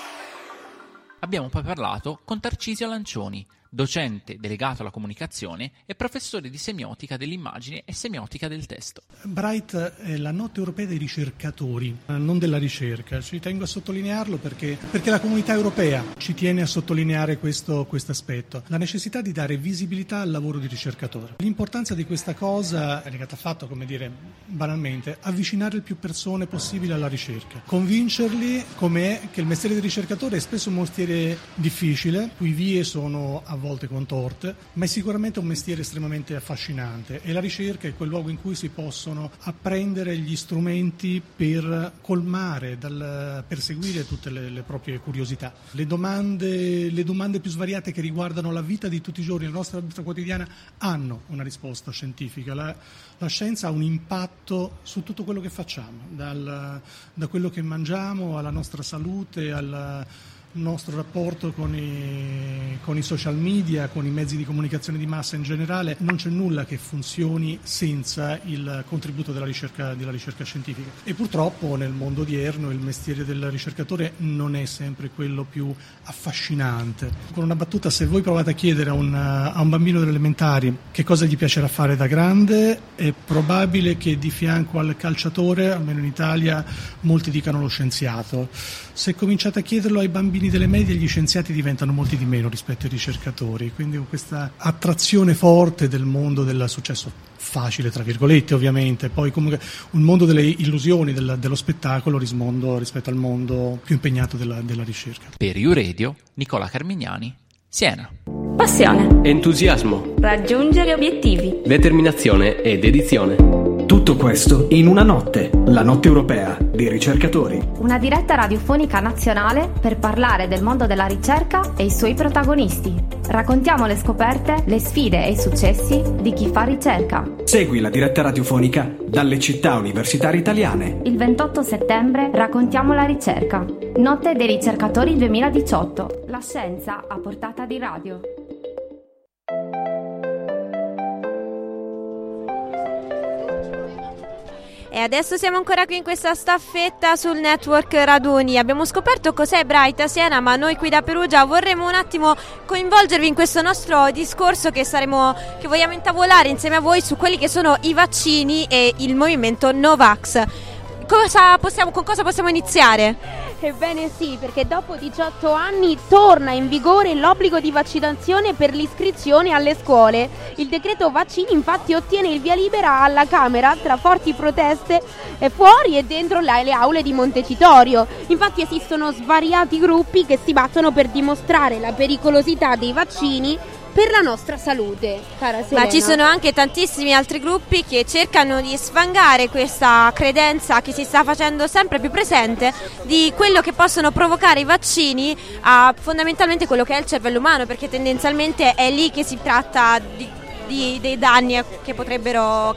Abbiamo poi parlato con Tarcisio Lancioni, docente delegato alla comunicazione e professore di semiotica dell'immagine e semiotica del testo. Bright è la notte europea dei ricercatori, non della ricerca. Ci tengo a sottolinearlo perché la comunità europea ci tiene a sottolineare questo aspetto. La necessità di dare visibilità al lavoro di ricercatore. L'importanza di questa cosa è legata al fatto, come dire banalmente, avvicinare il più persone possibile alla ricerca. Convincerli com'è che il mestiere di ricercatore è spesso un mestiere difficile, cui vie sono a volte contorte, ma è sicuramente un mestiere estremamente affascinante e la ricerca è quel luogo in cui si possono apprendere gli strumenti per colmare, per seguire tutte le proprie curiosità. Le domande più svariate che riguardano la vita di tutti i giorni, la nostra vita quotidiana, hanno una risposta scientifica. La scienza ha un impatto su tutto quello che facciamo, da quello che mangiamo alla nostra salute, al nostro rapporto con i social media, con i mezzi di comunicazione di massa in generale. Non c'è nulla che funzioni senza il contributo della ricerca scientifica. E purtroppo nel mondo odierno il mestiere del ricercatore non è sempre quello più affascinante. Con una battuta, se voi provate a chiedere a un bambino delle elementari che cosa gli piacerà fare da grande, è probabile che di fianco al calciatore, almeno in Italia, molti dicano lo scienziato. Se cominciate a chiederlo ai bambini delle medie, gli scienziati diventano molti di meno rispetto ai ricercatori, quindi con questa attrazione forte del mondo del successo facile, tra virgolette ovviamente, poi comunque un mondo delle illusioni, dello spettacolo rispetto al mondo più impegnato della ricerca. Per U-Radio, Nicola Carmignani, Siena. Passione, entusiasmo, raggiungere obiettivi, determinazione e dedizione. Tutto questo in una notte, la notte europea dei ricercatori. Una diretta radiofonica nazionale per parlare del mondo della ricerca e i suoi protagonisti. Raccontiamo le scoperte, le sfide e i successi di chi fa ricerca. Segui la diretta radiofonica dalle città universitarie italiane. Il 28 settembre raccontiamo la ricerca. Notte dei ricercatori 2018. La scienza a portata di radio. E adesso siamo ancora qui in questa staffetta sul network Raduni. Abbiamo scoperto cos'è Bright a Siena, ma noi qui da Perugia vorremmo un attimo coinvolgervi in questo nostro discorso che vogliamo intavolare insieme a voi su quelli che sono i vaccini e il movimento Novax. Con cosa possiamo iniziare? Ebbene sì, perché dopo 18 anni torna in vigore l'obbligo di vaccinazione per l'iscrizione alle scuole. Il decreto vaccini infatti ottiene il via libera alla Camera tra forti proteste fuori e dentro le aule di Montecitorio. Infatti esistono svariati gruppi che si battono per dimostrare la pericolosità dei vaccini per la nostra salute, cara Selena. Ma ci sono anche tantissimi altri gruppi che cercano di sfangare questa credenza che si sta facendo sempre più presente di quello che possono provocare i vaccini a fondamentalmente quello che è il cervello umano, perché tendenzialmente è lì che si tratta dei danni che potrebbero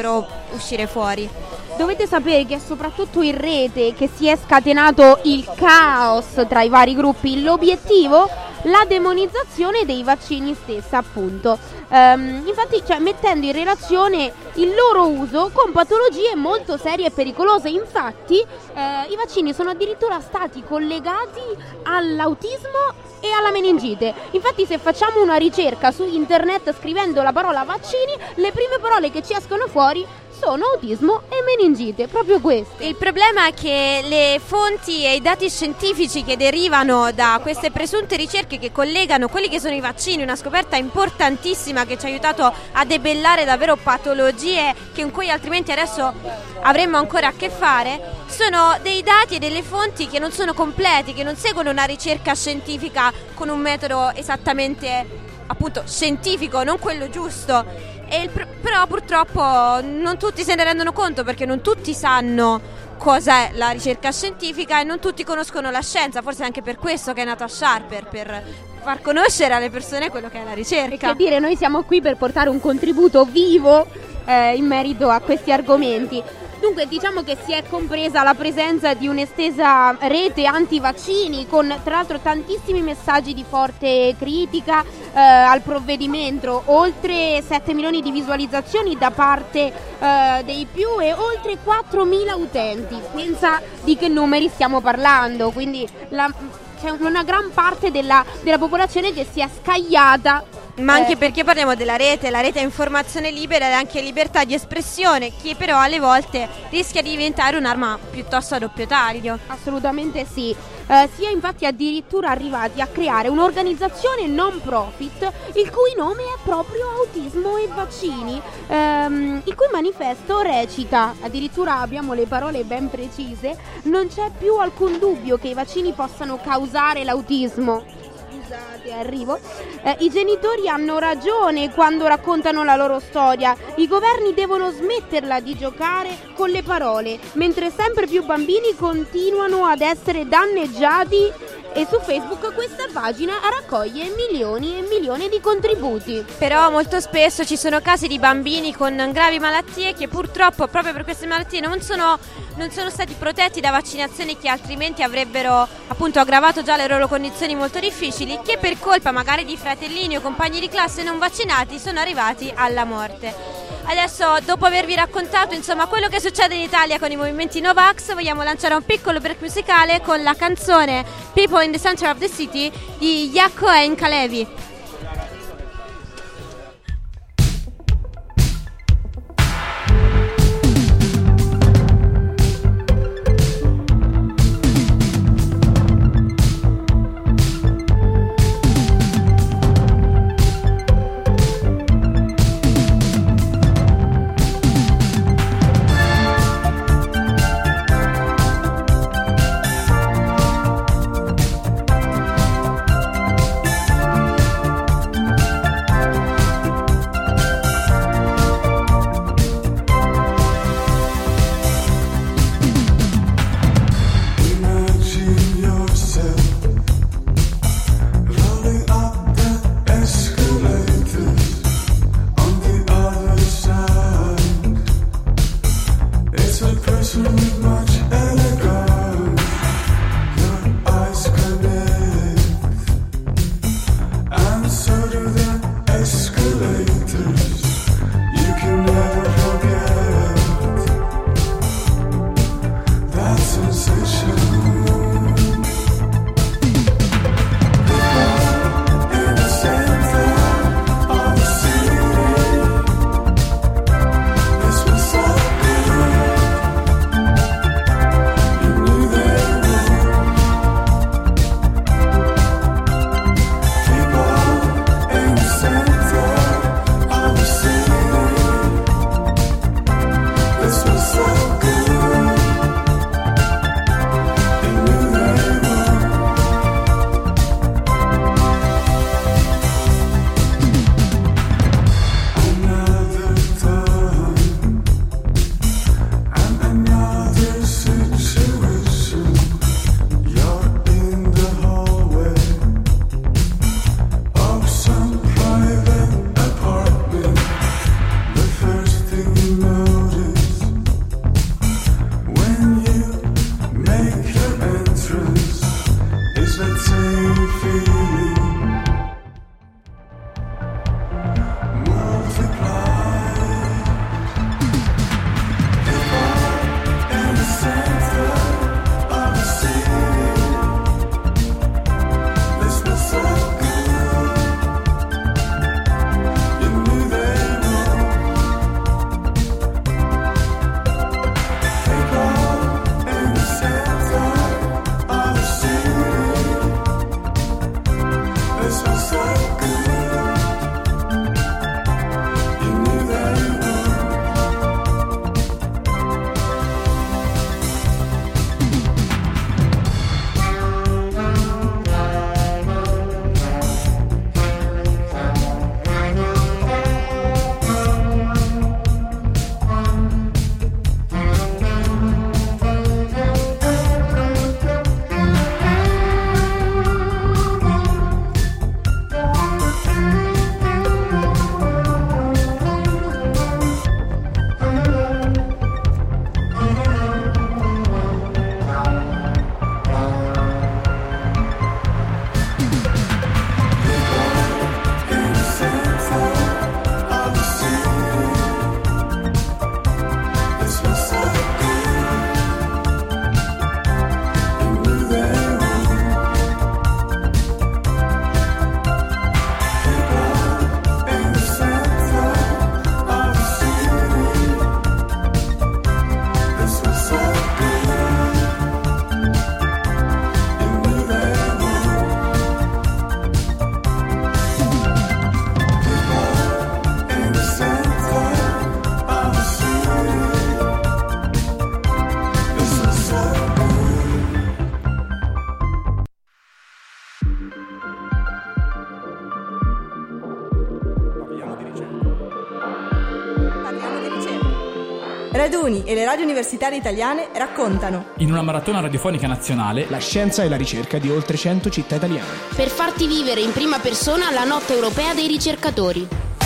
uscire fuori. Dovete sapere che è soprattutto in rete che si è scatenato il caos tra i vari gruppi. L'obiettivo? La demonizzazione dei vaccini stessa, appunto. Infatti, mettendo in relazione il loro uso con patologie molto serie e pericolose. Infatti, i vaccini sono addirittura stati collegati all'autismo e alla meningite. Infatti, se facciamo una ricerca su internet scrivendo la parola vaccini, le prime parole che ci escono fuori sono autismo e meningite, proprio queste. Il problema è che le fonti e i dati scientifici che derivano da queste presunte ricerche che collegano quelli che sono i vaccini, una scoperta importantissima che ci ha aiutato a debellare davvero patologie con cui altrimenti adesso avremmo ancora a che fare, sono dei dati e delle fonti che non sono completi, che non seguono una ricerca scientifica con un metodo esattamente appunto scientifico, non quello giusto. Però purtroppo non tutti se ne rendono conto, perché non tutti sanno cos'è la ricerca scientifica e non tutti conoscono la scienza. Forse è anche per questo che è nata Sharper, per far conoscere alle persone quello che è la ricerca. E che dire, noi siamo qui per portare un contributo vivo in merito a questi argomenti. Dunque diciamo che si è compresa la presenza di un'estesa rete anti-vaccini con tra l'altro tantissimi messaggi di forte critica al provvedimento, oltre 7 milioni di visualizzazioni da parte dei più e oltre 4.000 utenti. Pensa di che numeri stiamo parlando, quindi c'è una gran parte della popolazione che si è scagliata. Ma anche perché parliamo della rete, la rete è informazione libera ed anche libertà di espressione, che però alle volte rischia di diventare un'arma piuttosto a doppio taglio. Assolutamente sì. Si è infatti addirittura arrivati a creare un'organizzazione non profit il cui nome è proprio Autismo e Vaccini, il cui manifesto recita, addirittura abbiamo le parole ben precise: non c'è più alcun dubbio che i vaccini possano causare l'autismo. Scusate, arrivo. I genitori hanno ragione quando raccontano la loro storia. I governi devono smetterla di giocare con le parole, mentre sempre più bambini continuano ad essere danneggiati. E su Facebook questa pagina raccoglie milioni e milioni di contributi. Però molto spesso ci sono casi di bambini con gravi malattie che purtroppo proprio per queste malattie non sono stati protetti da vaccinazioni che altrimenti avrebbero appunto aggravato già le loro condizioni molto difficili, che per colpa magari di fratellini o compagni di classe non vaccinati sono arrivati alla morte. Adesso, dopo avervi raccontato insomma quello che succede in Italia con i movimenti Novax, vogliamo lanciare un piccolo break musicale con la canzone People in the Center of the City di Yakko e Nkalevi. Radio e le radio universitarie italiane raccontano, in una maratona radiofonica nazionale, la scienza e la ricerca di oltre 100 città italiane. Per farti vivere in prima persona la notte europea dei ricercatori.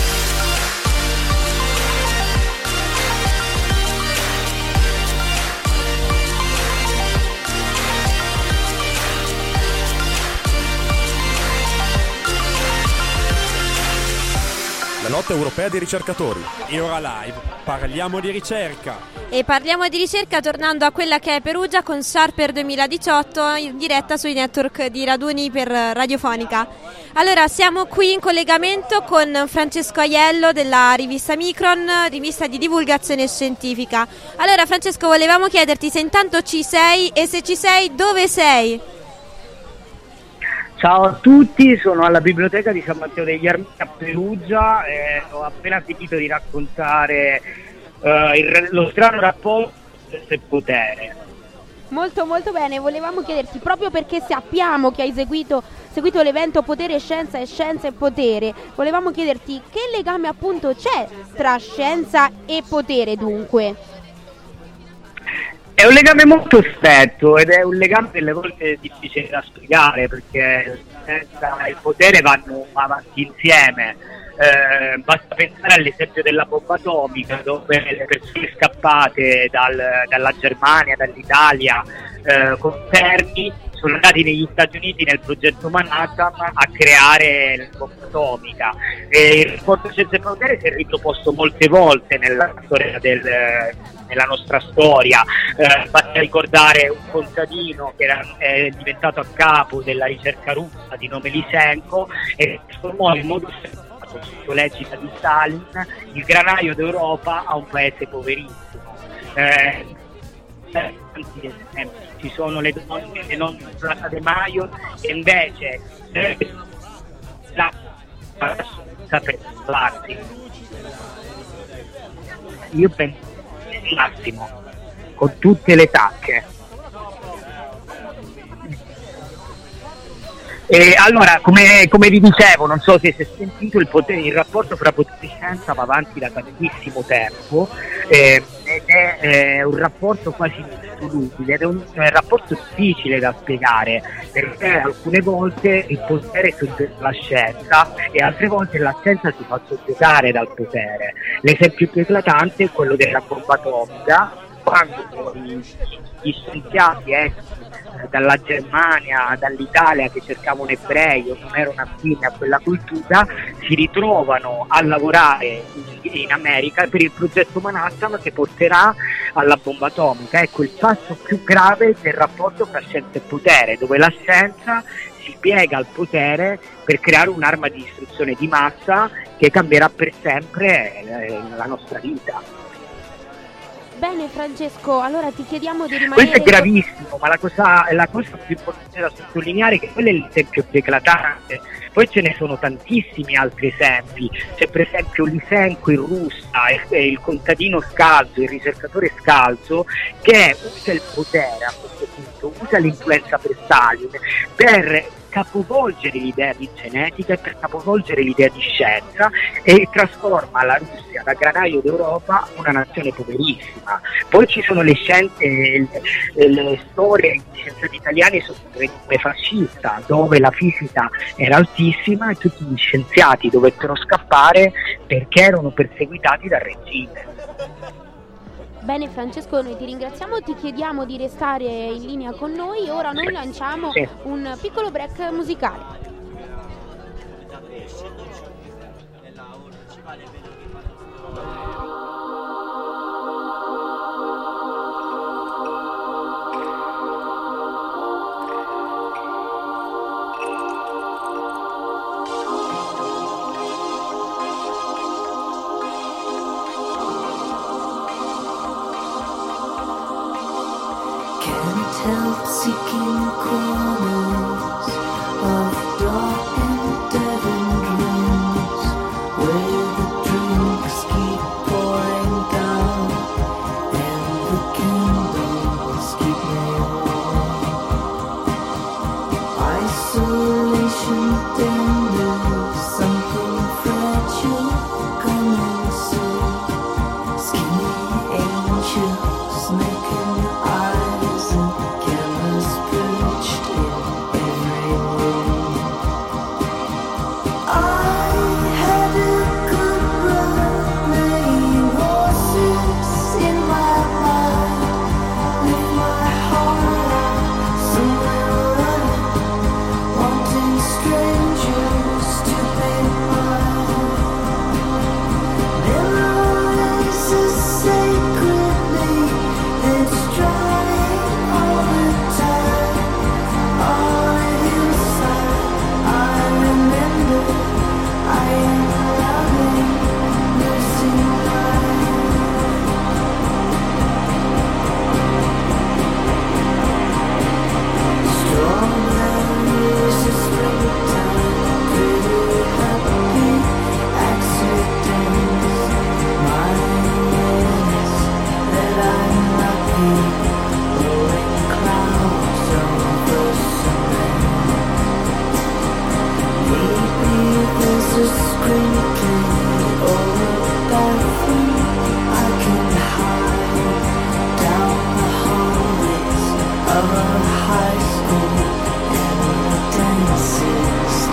La notte europea dei ricercatori. E ora live parliamo di ricerca. E parliamo di ricerca tornando a quella che è Perugia con Sharper 2018 in diretta sui network di raduni per radiofonica. Allora siamo qui in collegamento con Francesco Aiello della rivista Micron, rivista di divulgazione scientifica. Allora Francesco, volevamo chiederti se intanto ci sei e se ci sei dove sei? Ciao a tutti, sono alla biblioteca di San Matteo degli Armeni a Perugia e ho appena finito di raccontare lo strano rapporto del potere. Molto molto bene, volevamo chiederti, proprio perché sappiamo che hai seguito l'evento Potere e Scienza e Potere, volevamo chiederti che legame appunto c'è tra scienza e potere dunque? È un legame molto stretto ed è un legame delle volte difficile da spiegare perché senza il potere vanno avanti insieme. Basta pensare all'esempio della bomba atomica dove le persone scappate dalla Germania, dall'Italia con fermi sono andati negli Stati Uniti nel progetto Manhattan a creare la bomba atomica. E il rapporto scienza e potere si è riproposto molte volte nella nostra storia. Basta ricordare un contadino che è diventato a capo della ricerca russa di nome Lysenko e trasformò in modo sotto l'egida di Stalin il granaio d'Europa a un paese poverissimo. Ci sono le donne che non sono state mai e invece la per parlarsi. Io penso massimo con tutte le tacche. E allora, come vi dicevo, non so se si è sentito, il rapporto fra potere e scienza va avanti da tantissimo tempo ed è un rapporto quasi indissolubile ed è un rapporto difficile da spiegare perché alcune volte il potere soggioggia la scienza e altre volte la scienza si fa soggiogare dal potere. L'esempio più eclatante è quello della bomba atomica, quando gli scienziati dalla Germania, dall'Italia che cercavano ebrei o non erano affini a quella cultura, si ritrovano a lavorare in America per il progetto Manhattan che porterà alla bomba atomica. Ecco il passo più grave del rapporto tra scienza e potere, dove la scienza si piega al potere per creare un'arma di distruzione di massa che cambierà per sempre la nostra vita. Bene Francesco, allora ti chiediamo di rimanere... Questo è gravissimo, ma la cosa più importante da sottolineare è che quello è l'esempio più eclatante. Poi ce ne sono tantissimi altri esempi. C'è per esempio Lysenko in Russia, il contadino scalzo, il ricercatore scalzo, che usa il potere a questo punto, usa l'influenza per Stalin per capovolgere l'idea di genetica e per capovolgere l'idea di scienza e trasforma la Russia da granaio d'Europa una nazione poverissima. Poi ci sono le storie di scienziati italiani sotto il regime fascista, dove la fisica era altissima e tutti gli scienziati dovettero scappare perché erano perseguitati dal regime. Bene Francesco, noi ti ringraziamo, ti chiediamo di restare in linea con noi. Ora noi lanciamo un piccolo break musicale. Help seeking corners of dark and deadened rooms where the drinks keep pouring down and the candles keep me warm. Isolation tender, something fragile coming soon. Skinny angel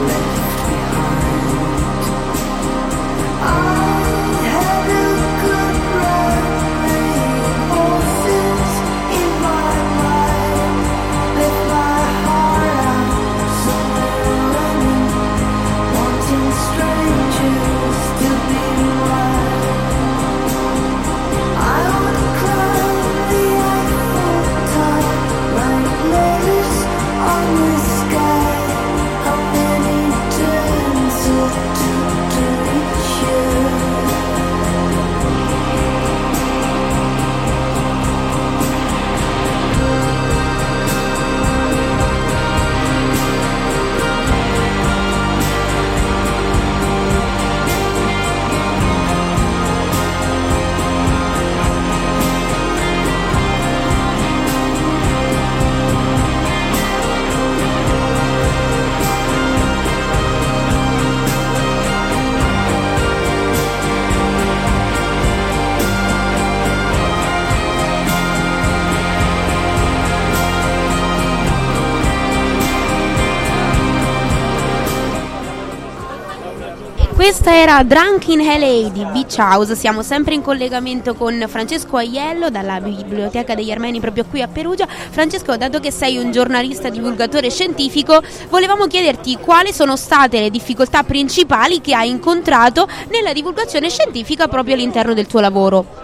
Questa era Drunk in LA di Beach House. Siamo sempre in collegamento con Francesco Aiello dalla Biblioteca degli Armeni proprio qui a Perugia. Francesco, dato che sei un giornalista divulgatore scientifico, volevamo chiederti quali sono state le difficoltà principali che hai incontrato nella divulgazione scientifica proprio all'interno del tuo lavoro.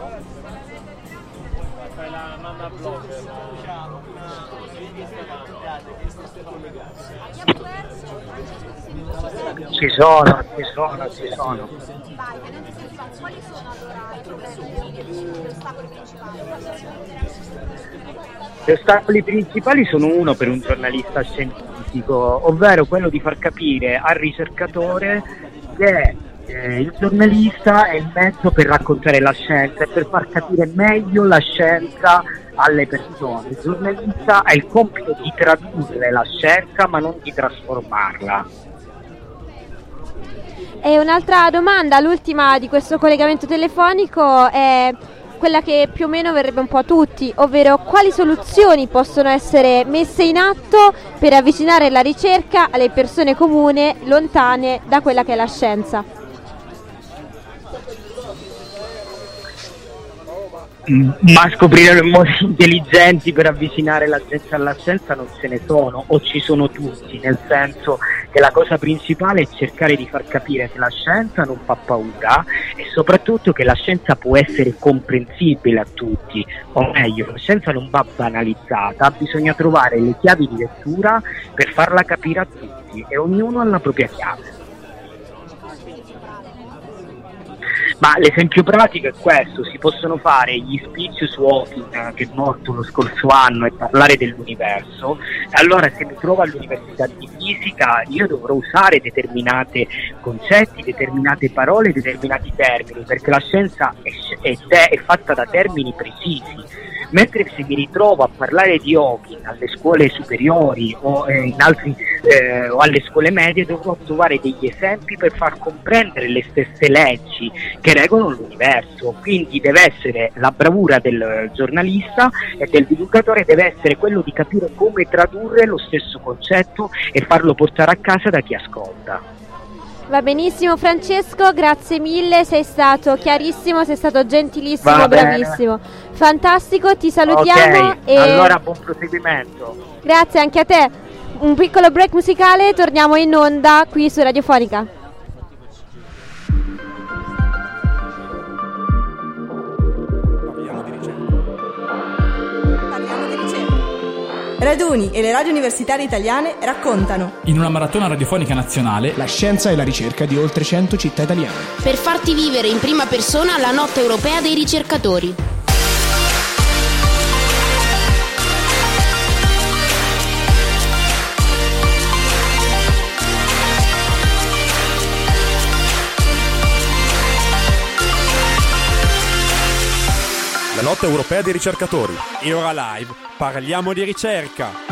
Ci sono. Gli ostacoli principali sono uno per un giornalista scientifico, ovvero quello di far capire al ricercatore che il giornalista è il mezzo per raccontare la scienza e per far capire meglio la scienza alle persone. Il giornalista ha il compito di tradurre la scienza ma non di trasformarla. E un'altra domanda, l'ultima di questo collegamento telefonico, è quella che più o meno verrebbe un po' a tutti, ovvero quali soluzioni possono essere messe in atto per avvicinare la ricerca alle persone comuni lontane da quella che è la scienza? Ma scoprire modi intelligenti per avvicinare la gente alla scienza non ce ne sono, o ci sono tutti, nel senso che la cosa principale è cercare di far capire che la scienza non fa paura e soprattutto che la scienza può essere comprensibile a tutti, o meglio, la scienza non va banalizzata, bisogna trovare le chiavi di lettura per farla capire a tutti e ognuno ha la propria chiave. Ma l'esempio pratico è questo: si possono fare gli speech su Hawking, che è morto lo scorso anno, e parlare dell'universo, e allora se mi trovo all'università di fisica io dovrò usare determinati concetti, determinate parole, determinati termini, perché la scienza è fatta da termini precisi. Mentre se mi ritrovo a parlare di Hawking alle scuole superiori o o alle scuole medie, dovrò trovare degli esempi per far comprendere le stesse leggi che regolano l'universo. Quindi deve essere la bravura del giornalista e del divulgatore, deve essere quello di capire come tradurre lo stesso concetto e farlo portare a casa da chi ascolta. Va benissimo Francesco, grazie mille, sei stato chiarissimo, sei stato gentilissimo, Va bravissimo. bene. Fantastico, ti salutiamo. Ok, e allora buon proseguimento. grazie anche a te. Un piccolo break musicale, torniamo in onda qui su Radiofonica. Raduni e le radio universitarie italiane raccontano. In una maratona radiofonica nazionale, la scienza e la ricerca di oltre 100 città italiane. Per farti vivere in prima persona la notte europea dei ricercatori. La notte europea dei ricercatori. E ora live parliamo di ricerca.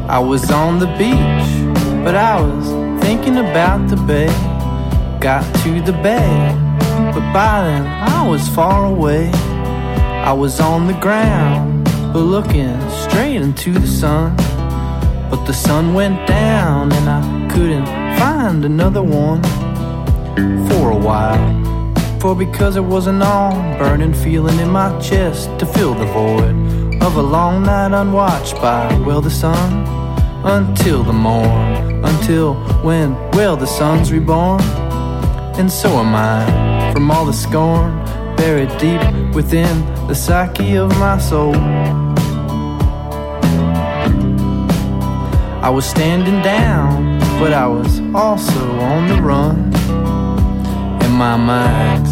I was on the beach, but I was thinking about the bay. Got to the bay, but by then I was far away. I was on the ground, but looking straight into the sun. But the sun went down and I couldn't find another one for a while. For because there was an all-burning feeling in my chest to fill the void of a long night unwatched by, well, the sun, until the morn, until when, well, the sun's reborn. And so am I, from all the scorn buried deep within the psyche of my soul. I was standing down, but I was also on the run in my mind.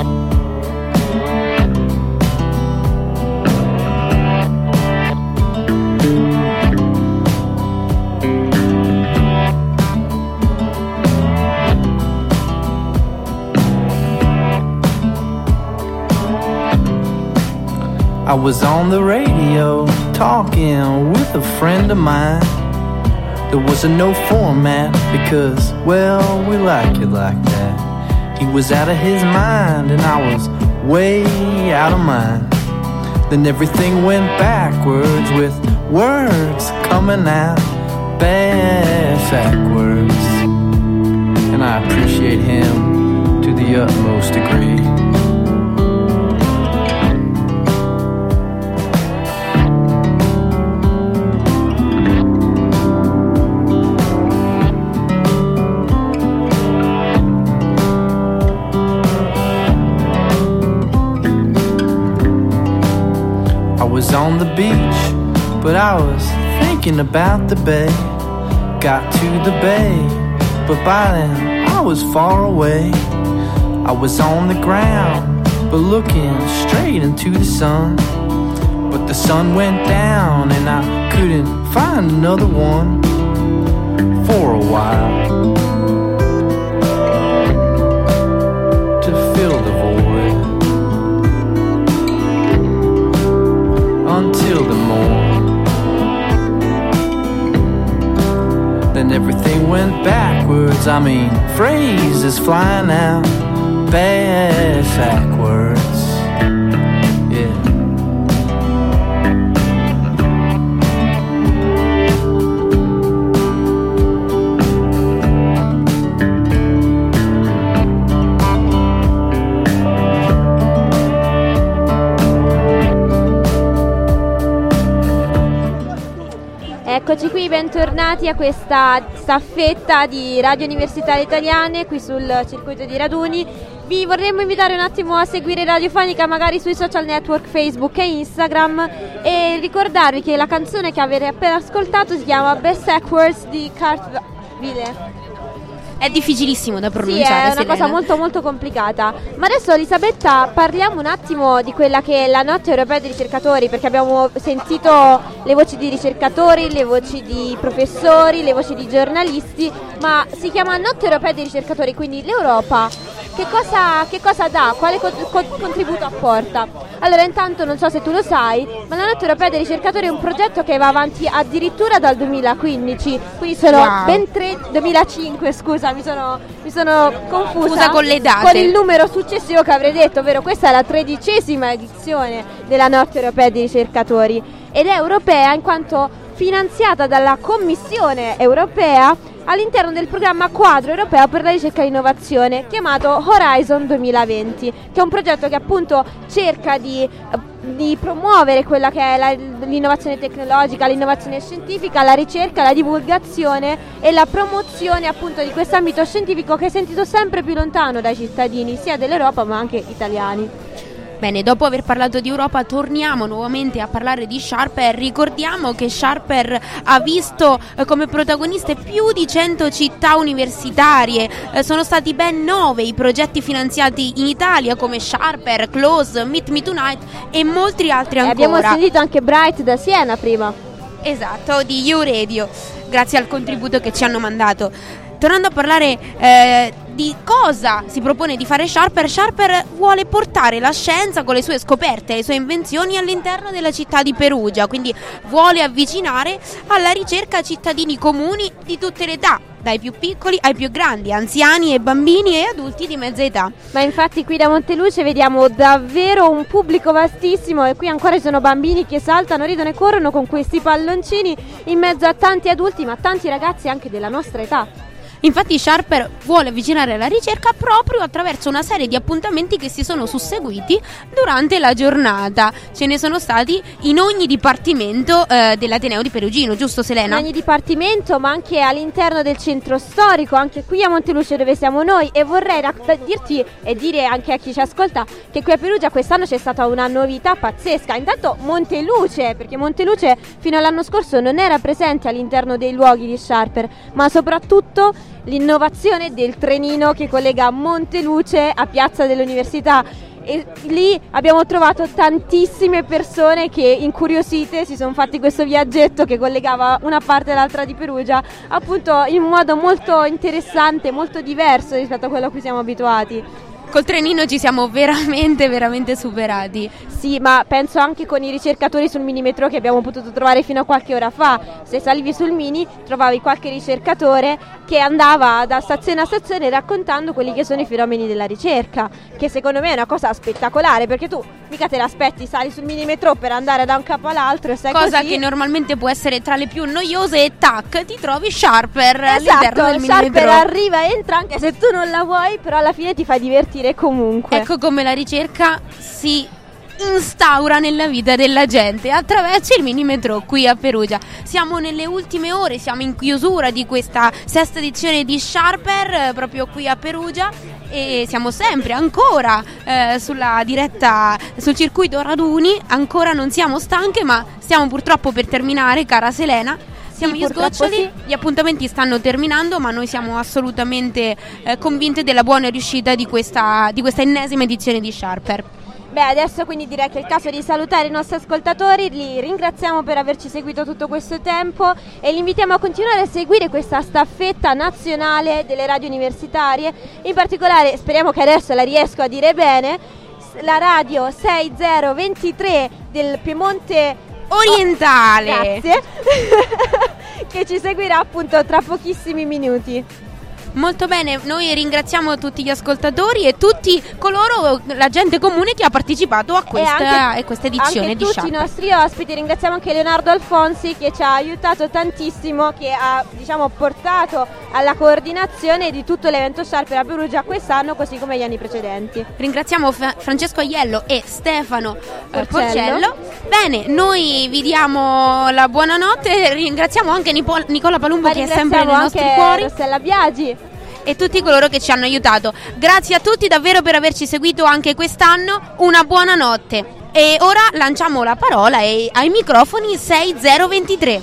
I was on the radio talking with a friend of mine. There was a no format because, well, we like it like that. He was out of his mind and I was way out of mine. Then everything went backwards with words coming out backwards. And I appreciate him to the utmost degree. Was on the beach, but I was thinking about the bay. Got to the bay, but by then I was far away. I was on the ground, but looking straight into the sun. But the sun went down and I couldn't find another one for a while to fill the void. Until the morn. Then everything went backwards. I mean, phrases flying out backwards. Yeah. Eccoci qui, bentornati a questa staffetta di Radio Universitarie Italiane qui sul circuito di Raduni. Vi vorremmo invitare un attimo a seguire Radiofonica magari sui social network Facebook e Instagram e ricordarvi che la canzone che avete appena ascoltato si chiama Backwards di Cartville. È difficilissimo da pronunciare. Sì, è una Selena. cosa molto molto complicata. Ma adesso, Elisabetta, parliamo un attimo di quella che è la Notte Europea dei Ricercatori, perché abbiamo sentito le voci di ricercatori, le voci di professori, le voci di giornalisti, ma si chiama Notte Europea dei Ricercatori, quindi l'Europa che cosa dà? Quale contributo apporta? Allora, intanto non so se tu lo sai, ma la Notte Europea dei Ricercatori è un progetto che va avanti addirittura dal 2015, quindi sono ben 2005, scusa, mi sono confusa con le date, con il numero successivo che avrei detto, ovvero questa è la 13ª edizione della Notte Europea dei Ricercatori ed è europea in quanto finanziata dalla Commissione Europea all'interno del programma quadro europeo per la ricerca e l'innovazione chiamato Horizon 2020, che è un progetto che appunto cerca di promuovere quella che è l'innovazione tecnologica, l'innovazione scientifica, la ricerca, la divulgazione e la promozione appunto di questo ambito scientifico che è sentito sempre più lontano dai cittadini sia dell'Europa ma anche italiani. Bene, dopo aver parlato di Europa torniamo nuovamente a parlare di Sharper. Ricordiamo che Sharper ha visto come protagoniste più di 100 città universitarie, sono stati ben 9 i progetti finanziati in Italia come Sharper, Close, Meet Me Tonight e molti altri ancora. Abbiamo sentito anche Bright da Siena prima. Esatto, di U Radio, grazie al contributo che ci hanno mandato. Tornando a parlare di cosa si propone di fare Sharper. Sharper vuole portare la scienza con le sue scoperte e le sue invenzioni all'interno della città di Perugia, quindi vuole avvicinare alla ricerca cittadini comuni di tutte le età, dai più piccoli ai più grandi, anziani e bambini e adulti di mezza età. Ma infatti qui da Monteluce vediamo davvero un pubblico vastissimo, e qui ancora ci sono bambini che saltano, ridono e corrono con questi palloncini in mezzo a tanti adulti, ma tanti ragazzi anche della nostra età. Infatti Sharper vuole avvicinare la ricerca proprio attraverso una serie di appuntamenti che si sono susseguiti durante la giornata. Ce ne sono stati in ogni dipartimento dell'Ateneo di Perugino, giusto Selena? In ogni dipartimento, ma anche all'interno del centro storico, anche qui a Monteluce dove siamo noi. E vorrei dirti e dire anche a chi ci ascolta che qui a Perugia quest'anno c'è stata una novità pazzesca. Intanto Monteluce, perché Monteluce fino all'anno scorso non era presente all'interno dei luoghi di Sharper, ma soprattutto l'innovazione del trenino che collega Monteluce a Piazza dell'Università, e lì abbiamo trovato tantissime persone che incuriosite si sono fatti questo viaggetto che collegava una parte e l'altra di Perugia, appunto in modo molto interessante, molto diverso rispetto a quello a cui siamo abituati. Col trenino ci siamo veramente superati. Sì, ma penso anche con i ricercatori sul minimetro che abbiamo potuto trovare fino a qualche ora fa. Se salivi sul mini trovavi qualche ricercatore che andava da stazione a stazione raccontando quelli che sono i fenomeni della ricerca, che secondo me è una cosa spettacolare, perché tu mica te l'aspetti, sali sul minimetro per andare da un capo all'altro e sai cosa così. Che normalmente può essere tra le più noiose, e tac, ti trovi Sharper all'interno del minimetro. Sharper arriva, entra anche se tu non la vuoi, però alla fine ti fai divertire comunque. Ecco come la ricerca si instaura nella vita della gente attraverso il minimetro qui a Perugia. Siamo nelle ultime ore, siamo in chiusura di questa 6ª edizione di Sharper proprio qui a Perugia, e siamo sempre ancora sulla diretta sul circuito raduni. Ancora non siamo stanche, ma stiamo purtroppo per terminare, cara Selena. Siamo gli sgoccioli, sì. Gli appuntamenti stanno terminando, ma noi siamo assolutamente convinte della buona riuscita di questa ennesima edizione di Sharper. Beh, adesso quindi direi che è il caso di salutare i nostri ascoltatori, li ringraziamo per averci seguito tutto questo tempo e li invitiamo a continuare a seguire questa staffetta nazionale delle radio universitarie. In particolare, speriamo che adesso la riesco a dire bene, la radio 6023 del Piemonte orientale. Grazie. Che ci seguirà appunto tra pochissimi minuti. Molto bene, noi ringraziamo tutti gli ascoltatori e tutti coloro, la gente comune che ha partecipato a questa edizione di Sharper. Tutti i nostri ospiti, ringraziamo anche Leonardo Alfonsi che ci ha aiutato tantissimo, che ha portato alla coordinazione di tutto l'evento Sharper a Perugia quest'anno, così come gli anni precedenti. Ringraziamo Francesco Aiello e Stefano Porcello. Bene, noi vi diamo la buonanotte, ringraziamo anche Nicola Palumbo che è sempre nei nostri cuori. Rossella Biagi e tutti coloro che ci hanno aiutato. Grazie a tutti davvero per averci seguito anche quest'anno, una buona notte. E ora lanciamo la parola ai microfoni 6023.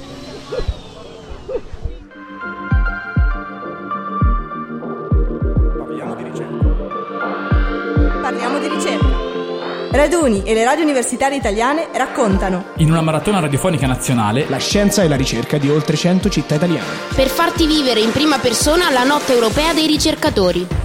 Parliamo di ricerca. Raduni e le radio universitarie italiane raccontano, in una maratona radiofonica nazionale, la scienza e la ricerca di oltre 100 città italiane, per farti vivere in prima persona la notte europea dei ricercatori.